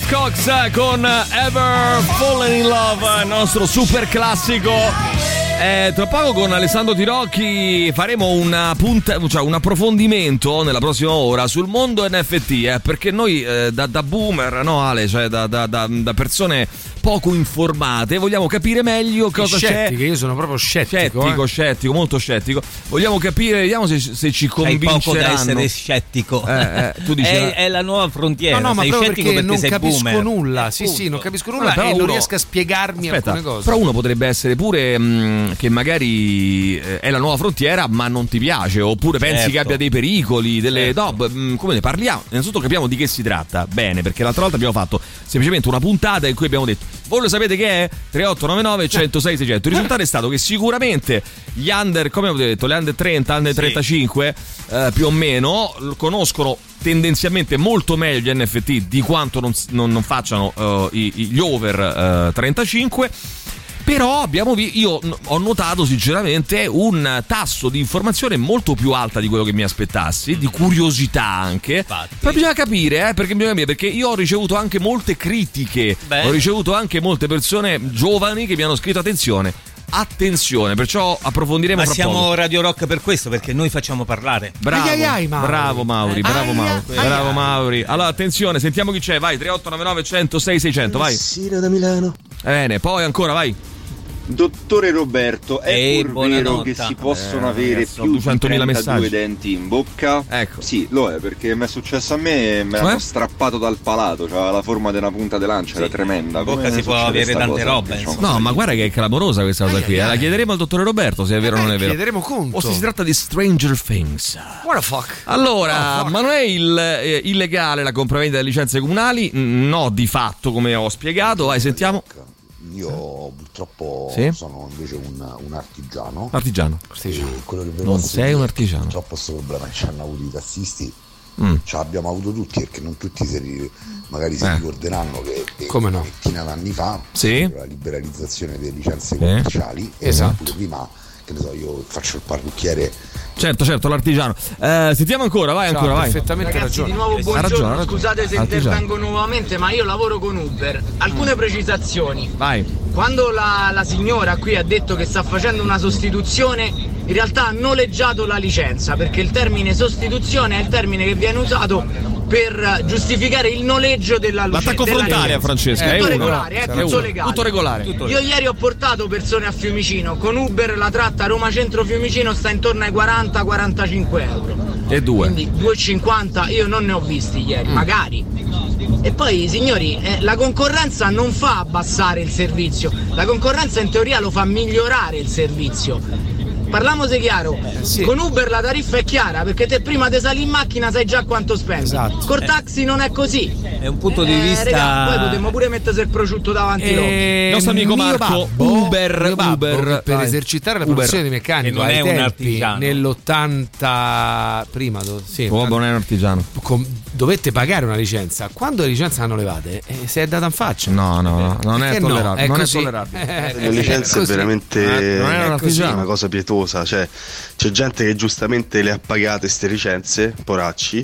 Cox con Ever Fallen in Love, il nostro super classico. Eh, tra poco con Alessandro Tirocchi faremo una punta, cioè un approfondimento nella prossima ora sul mondo N F T, eh, perché noi eh, da, da boomer, no Ale, cioè da, da, da, da persone poco informate vogliamo capire meglio cosa scettiche, c'è. Io sono proprio scettico, scettico, eh. scettico, molto scettico. Vogliamo capire, vediamo se, se ci convinceranno. Hai poco da essere scettico. Eh, eh, tu dici, è, è la nuova frontiera. No, no, ma sei proprio scettico perché, perché non sei capisco boomer. nulla. Sì, Appunto. sì, non capisco nulla Vabbè, e non uno... riesco a spiegarmi Aspetta, alcune cose. Però uno potrebbe essere pure mh, che magari eh, è la nuova frontiera, ma non ti piace, oppure pensi Certo. che abbia dei pericoli, delle Certo. no, mh, come ne parliamo? Innanzitutto capiamo di che si tratta. Bene, perché l'altra volta abbiamo fatto semplicemente una puntata in cui abbiamo detto: voi lo sapete che è? tre otto nove nove uno zero sei sei zero zero. Il risultato è stato che sicuramente gli under, come avete detto, le under trenta, under Sì. trentacinque eh, più o meno conoscono tendenzialmente molto meglio gli N F T di quanto non, non, non facciano uh, i, gli over uh, trentacinque. Però abbiamo vi- io ho notato sinceramente un tasso di informazione molto più alta di quello che mi aspettassi, di curiosità anche. Infatti. Però bisogna capire, eh, perché bisogna capire, perché io ho ricevuto anche molte critiche, Beh. ho ricevuto anche molte persone giovani che mi hanno scritto attenzione. Attenzione, perciò approfondiremo Ma fra siamo poco. Radio Rock per questo, perché noi facciamo parlare. Bravo, Ai, ai, ai, Mauri. bravo Mauri, bravo Ai, Mauri, ai, bravo ai. Mauri. Allora attenzione, sentiamo chi c'è, vai, tre otto nove nove uno zero sei sei zero zero, vai. Sira da Milano. Bene, poi ancora, vai. Dottore Roberto, è Ehi, pur vero buonanotte. che si possono Eh, avere ragazzi, ho più di duecentomila trentadue messaggi. denti in bocca? Ecco. Sì, lo è, perché mi è successo a me e me Cioè? l'hanno strappato dal palato, cioè la forma della punta di lancia, era tremenda. In bocca Come si può succede avere sta tante cosa? robe, Diciamo. No, ma guarda che è clamorosa questa cosa Ai, qui. ai, eh. La ai. chiederemo al dottore Roberto se è vero o non è vero. Chiederemo conto. O se si tratta di Stranger Things. What the fuck? Allora, Oh, fuck. ma non è il, eh, illegale la compravendita delle licenze comunali? Mm, No, di fatto, come ho spiegato. Vai, sentiamo. Io purtroppo Sì? sono invece un, un artigiano. Artigiano. E quello che vi Non posso sei dire, un artigiano. Purtroppo questo problema che ci hanno avuto i tassisti. Mm. Ce l'abbiamo avuto tutti, perché non tutti si ri- magari si Eh. ricorderanno che eh, Come no? una ventina d'anni fa Sì. la liberalizzazione delle licenze Sì. commerciali e Esatto. pure prima, che ne so, io faccio il parrucchiere. Certo, certo, l'artigiano. Eh, sentiamo ancora, vai, Ciao, ancora, vai. perfettamente Ragazzi, ragione. di nuovo Ha buongiorno, ragione, ha ragione. scusate se Artigiano. intervengo nuovamente, ma io lavoro con Uber. Alcune precisazioni. Vai. Quando la, la signora qui ha detto che sta facendo una sostituzione, in realtà ha noleggiato la licenza, perché il termine sostituzione è il termine che viene usato per giustificare il noleggio della luce. L'attacco della frontale a licenza. Francesca, È è tutto uno. regolare, è È tutto uno. legale. Tutto regolare. Io ieri ho portato persone a Fiumicino, con Uber la tratta Roma Centro Fiumicino sta intorno ai quaranta quarantacinque euro. E due. Quindi due e cinquanta io non ne ho visti ieri, Mm. magari. E poi signori, eh, la concorrenza non fa abbassare il servizio, la concorrenza in teoria lo fa migliorare il servizio. Parliamoci chiaro, sì. con Uber la tariffa è chiara, perché te prima te sali in macchina sai già quanto spendi. Esatto. Col taxi non è così. È un punto di Eh, vista. regà, poi potremmo pure mettersi il prosciutto davanti l'occhio. Il nostro amico mio Marco, babbo, Uber, mio babbo, Uber, per vai. esercitare la Uber. professione di meccanico E non ai è un tempi, artigiano. nell'ottanta prima do- sì, Oh, non è un artigiano. com- dovette pagare una licenza. Quando le licenze hanno levate, eh, si è data in faccia. No, no, no, non è Perché no? tollerabile. È non così. è tollerabile. Eh, Le licenze è così. veramente Eh, non è un artigiano. una cosa pietosa, cioè c'è gente che giustamente le ha pagate ste licenze, poracci,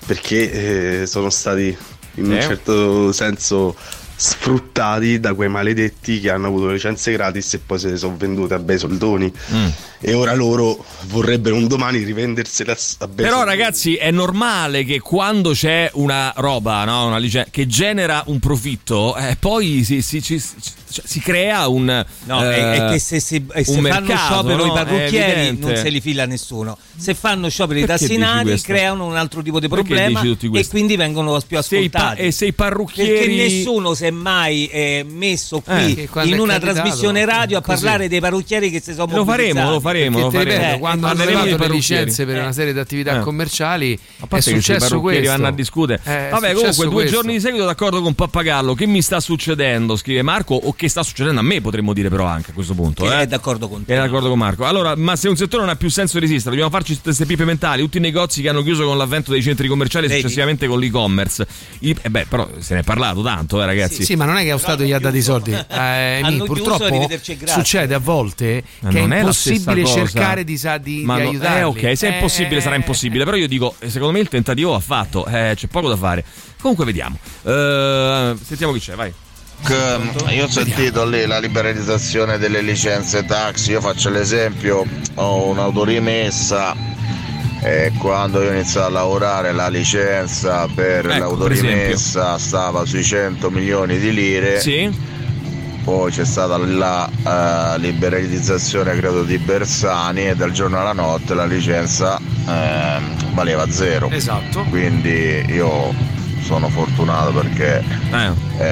perché eh, sono stati in un Eh. certo senso sfruttati da quei maledetti che hanno avuto le licenze gratis e poi se le sono vendute a bei soldoni. Mm. E ora loro vorrebbero un domani rivendersele a, a bei Però soldoni. ragazzi è normale che quando c'è una roba, no, una licenza che genera un profitto, eh, poi si, si, ci- cioè, si crea un No, eh, è, è che se, se, se un fanno mercato, sciopero no? i È parrucchieri evidente. non se li fila nessuno. Se fanno sciopero i Perché dici tassinari questo? creano un altro tipo di Perché problema dici tutti e questo? quindi vengono più Se i pa- ascoltati. e se i parrucchieri Perché nessuno si è mai eh, messo qui Eh, quando in è una capitato, trasmissione radio a così. parlare dei parrucchieri che si sono lo faremo, lo faremo, lo Perché ti ripeto, faremo. Eh, quando hanno parleremo levato dei le parrucchieri. licenze per una serie di attività Eh. commerciali, A è parte che se i successo parrucchieri questo. vanno a discutere. Eh, è Vabbè, successo comunque due questo. giorni di seguito d'accordo con Pappagallo. Che mi sta succedendo? Scrive Marco. O che sta succedendo a me, potremmo dire però anche a questo punto. Che eh. è d'accordo con te. È d'accordo con Marco. Allora, ma se un settore non ha più senso di resistere, dobbiamo farci tutte queste pipe mentali. Tutti i negozi che hanno chiuso con l'avvento dei centri commerciali e Vedi? successivamente con l'e-commerce. I- eh beh, però se ne è parlato tanto, eh, ragazzi. Sì, sì, ma non è che lo Stato gli ha dato i soldi. Eh, Hanno mi- chiuso, purtroppo arrivederci e grazie. succede a volte Ma che è non è la stessa impossibile cosa. cercare di, sa- di, Ma di no- aiutarli. eh, ok, se è Eh, impossibile sarà impossibile. Però io dico, eh, secondo me il tentativo va fatto. Eh, c'è poco da fare. Comunque vediamo. Uh, sentiamo chi c'è, vai. Io ho sentito lì la liberalizzazione delle licenze taxi, io faccio l'esempio, ho un'autorimessa e quando io ho iniziato a lavorare la licenza per ecco, l'autorimessa per stava sui cento milioni di lire. Sì. Poi c'è stata la uh, liberalizzazione credo di Bersani e dal giorno alla notte la licenza uh, valeva zero. Esatto. Quindi io sono fortunato perché eh.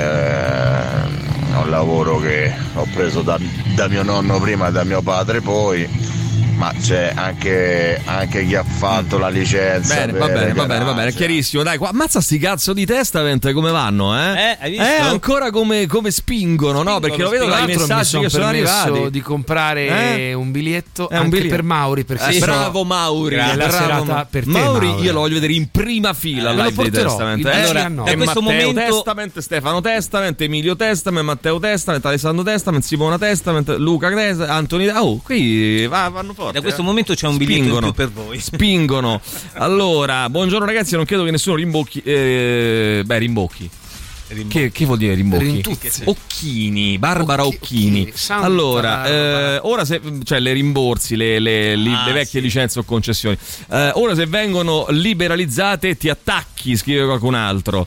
Eh, è un lavoro che ho preso da, da mio nonno prima e da mio padre poi. Ma c'è anche, anche chi ha fatto la licenza. Bene, va bene, va bene, va bene, è chiarissimo. Dai, qua, ammazza sti cazzo di Testament come vanno, eh? Eh, hai visto? Eh, ancora come, come spingono, no? Perché lo vedo dai messaggi che sono arrivati. Di comprare eh? un biglietto eh, anche un biglietto. per Mauri. Perché eh, bravo Mauri, la bravo serata per te, Mauri, Mauri. Io lo voglio vedere in prima fila. Eh, live di Testament. Eh, allora, no. è questo Matteo momento... Testament, Stefano Testament, Emilio Testament, Matteo Testament, Alessandro Testament, Simona Testament, Luca Testament, Antoni. Oh, qui va, vanno forti. Da questo eh. momento c'è un biglietto in più per voi. Spingono. Allora, buongiorno ragazzi, non credo che nessuno rimbocchi. Eh, beh, rimbocchi. Che, che vuol dire rimbocchi? Rintuzzi. Occhini, Barbara Occhi, Occhini. Occhini. Allora, eh, ora se cioè le rimborsi, le, le, li, ah, le vecchie sì. licenze o concessioni. Eh, ora se vengono liberalizzate ti attacchi, scrive qualcun altro.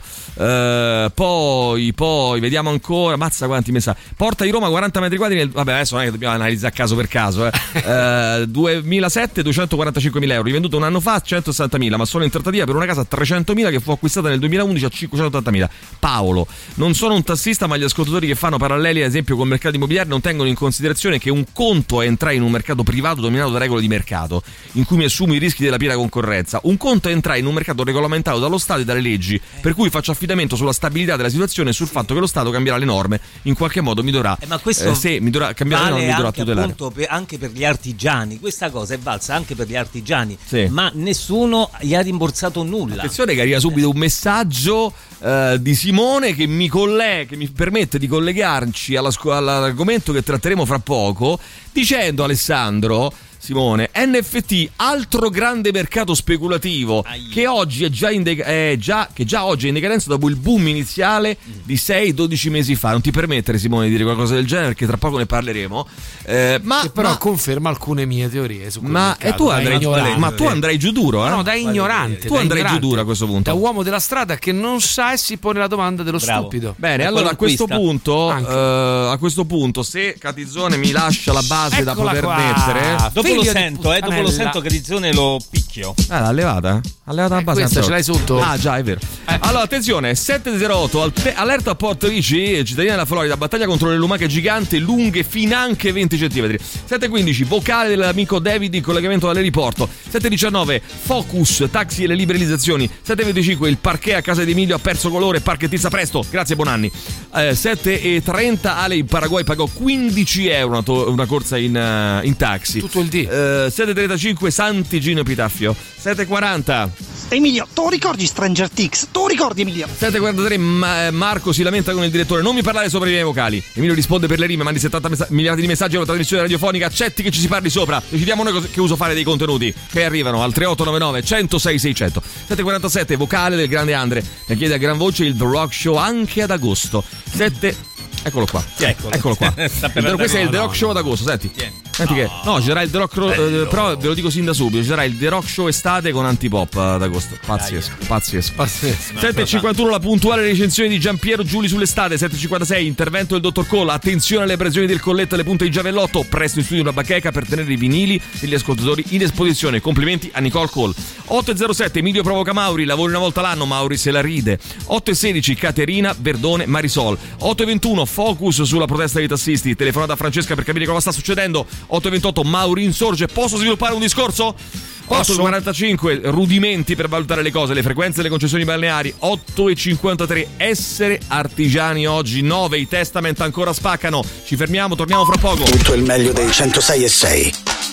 Eh, poi, poi, vediamo ancora. Mazza quanti messaggi. Porta di Roma quaranta metri quadri nel, vabbè, adesso non è che dobbiamo analizzare caso per caso. Eh. eh, duemilasette duecentoquarantacinquemila euro, rivenduto un anno fa a centosessantamila, ma solo in trattativa per una casa a trecentomila che fu acquistata nel duemilaundici a cinquecentottantamila. Paolo. Non sono un tassista, ma gli ascoltatori che fanno paralleli ad esempio con il mercato immobiliare non tengono in considerazione che un conto è entrare in un mercato privato dominato da regole di mercato in cui mi assumo i rischi della piena concorrenza. Un conto è entrare in un mercato regolamentato dallo Stato e dalle leggi, per cui faccio affidamento sulla stabilità della situazione e sul fatto che lo Stato cambierà le norme, in qualche modo mi dovrà eh, ma questo eh, se mi dovrà cambiare vale le norme, mi dovrà anche, tutelare. Appunto, per, anche per gli artigiani. Questa cosa è valsa anche per gli artigiani, sì. ma nessuno gli ha rimborsato nulla. Attenzione che arriva subito un messaggio uh, di Simone che mi collega, che mi permette di collegarci alla, all'argomento che tratteremo fra poco, dicendo Alessandro Simone, N F T, altro grande mercato speculativo Aia. che oggi è già in de- è già, che già oggi è in decadenza dopo il boom iniziale di sei dodici mesi fa. Non ti permettere, Simone, di dire qualcosa del genere perché tra poco ne parleremo. Eh, ma che però ma, conferma alcune mie teorie su quel ma mercato, e tu andrai ignorante. ma tu andrai giù duro, eh? No, da ignorante. Tu da andrai ignorante, giù duro a questo punto. Da uomo della strada che non sa e si pone la domanda dello Bravo. stupido. Bene, e allora a questo punto uh, a questo punto se Catizzone mi lascia la base Eccola da poter qua. mettere. Dopo Figlio lo di sento, eh, dopo lo sento che Catizzone lo picchio. Ah, l'ha levata? Ha levata la Eh, base. questa ce l'hai sotto? Ah, già, è vero. Eh. Allora, attenzione, sette zero otto, alte- allerta a Porto Ricci, cittadina della Florida, battaglia contro le lumache giganti lunghe finanche venti centimetri. sette quindici, vocale dell'amico David in collegamento dall'aeroporto. sette diciannove, Focus, taxi e le liberalizzazioni. sette venticinque, il parquet a casa di Emilio ha perso colore, parchettizza presto. Grazie Bonanni. Eh, sette trenta, Ale in Paraguay pagò quindici euro una, to- una corsa in, uh, in taxi. Tutto il D. Eh, sette trentacinque, Sant'Igino Epitaffio. sette quaranta. Emilio, tu ricordi Stranger Things? Tu ricordi, Emilio? sette quarantatré, Ma- Marco si lamenta con il direttore. Non mi parlare sopra i miei vocali. Emilio risponde per le rime, mandi settanta messa- miliardi di messaggi alla trasmissione radiofonica. Accetti che ci si parli sopra. Decidiamo noi cos- che uso fare dei contenuti che arrivano al tre otto nove nove uno zero sei sei zero zero. sette quarantasette, vocale del grande Andre che chiede a gran voce il The Rock Show anche ad agosto. sette Eccolo qua. Eccolo, Eccolo qua. Sta per Il- questo è il The no, Rock no. Show ad agosto, senti. Tieni. Senti che no, ci sarà il The Rock eh, però ve lo dico sin da subito, ci sarà il The Rock Show estate con Antipop ad agosto. Pazzesco, pazzesco. Pazzesco. sette e cinquantuno, la puntuale recensione di Giampiero Giuli sull'estate. Sette e cinquantasei, intervento del dottor Cole. Attenzione alle abrasioni del colletto e alle punte di giavellotto. Presto in studio una bacheca per tenere i vinili degli ascoltatori in esposizione. Complimenti a Nicole Cole. otto e zero sette, Emilio provoca Mauri, lavori una volta l'anno, Mauri se la ride. otto e sedici, Caterina Verdone Marisol. otto e ventuno, focus sulla protesta dei tassisti. Telefonata a Francesca per capire cosa sta succedendo. otto e ventotto, Mauri insorge. Posso sviluppare un discorso? otto e quarantacinque, rudimenti per valutare le cose, le frequenze delle concessioni balneari. otto e cinquantatré, essere artigiani oggi. nove, i Testament ancora spaccano. Ci fermiamo, torniamo fra poco. Tutto il meglio dei centosei e sei.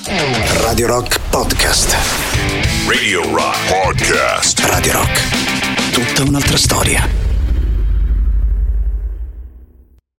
Radio Rock Podcast. Radio Rock Podcast. Radio Rock. Tutta un'altra storia.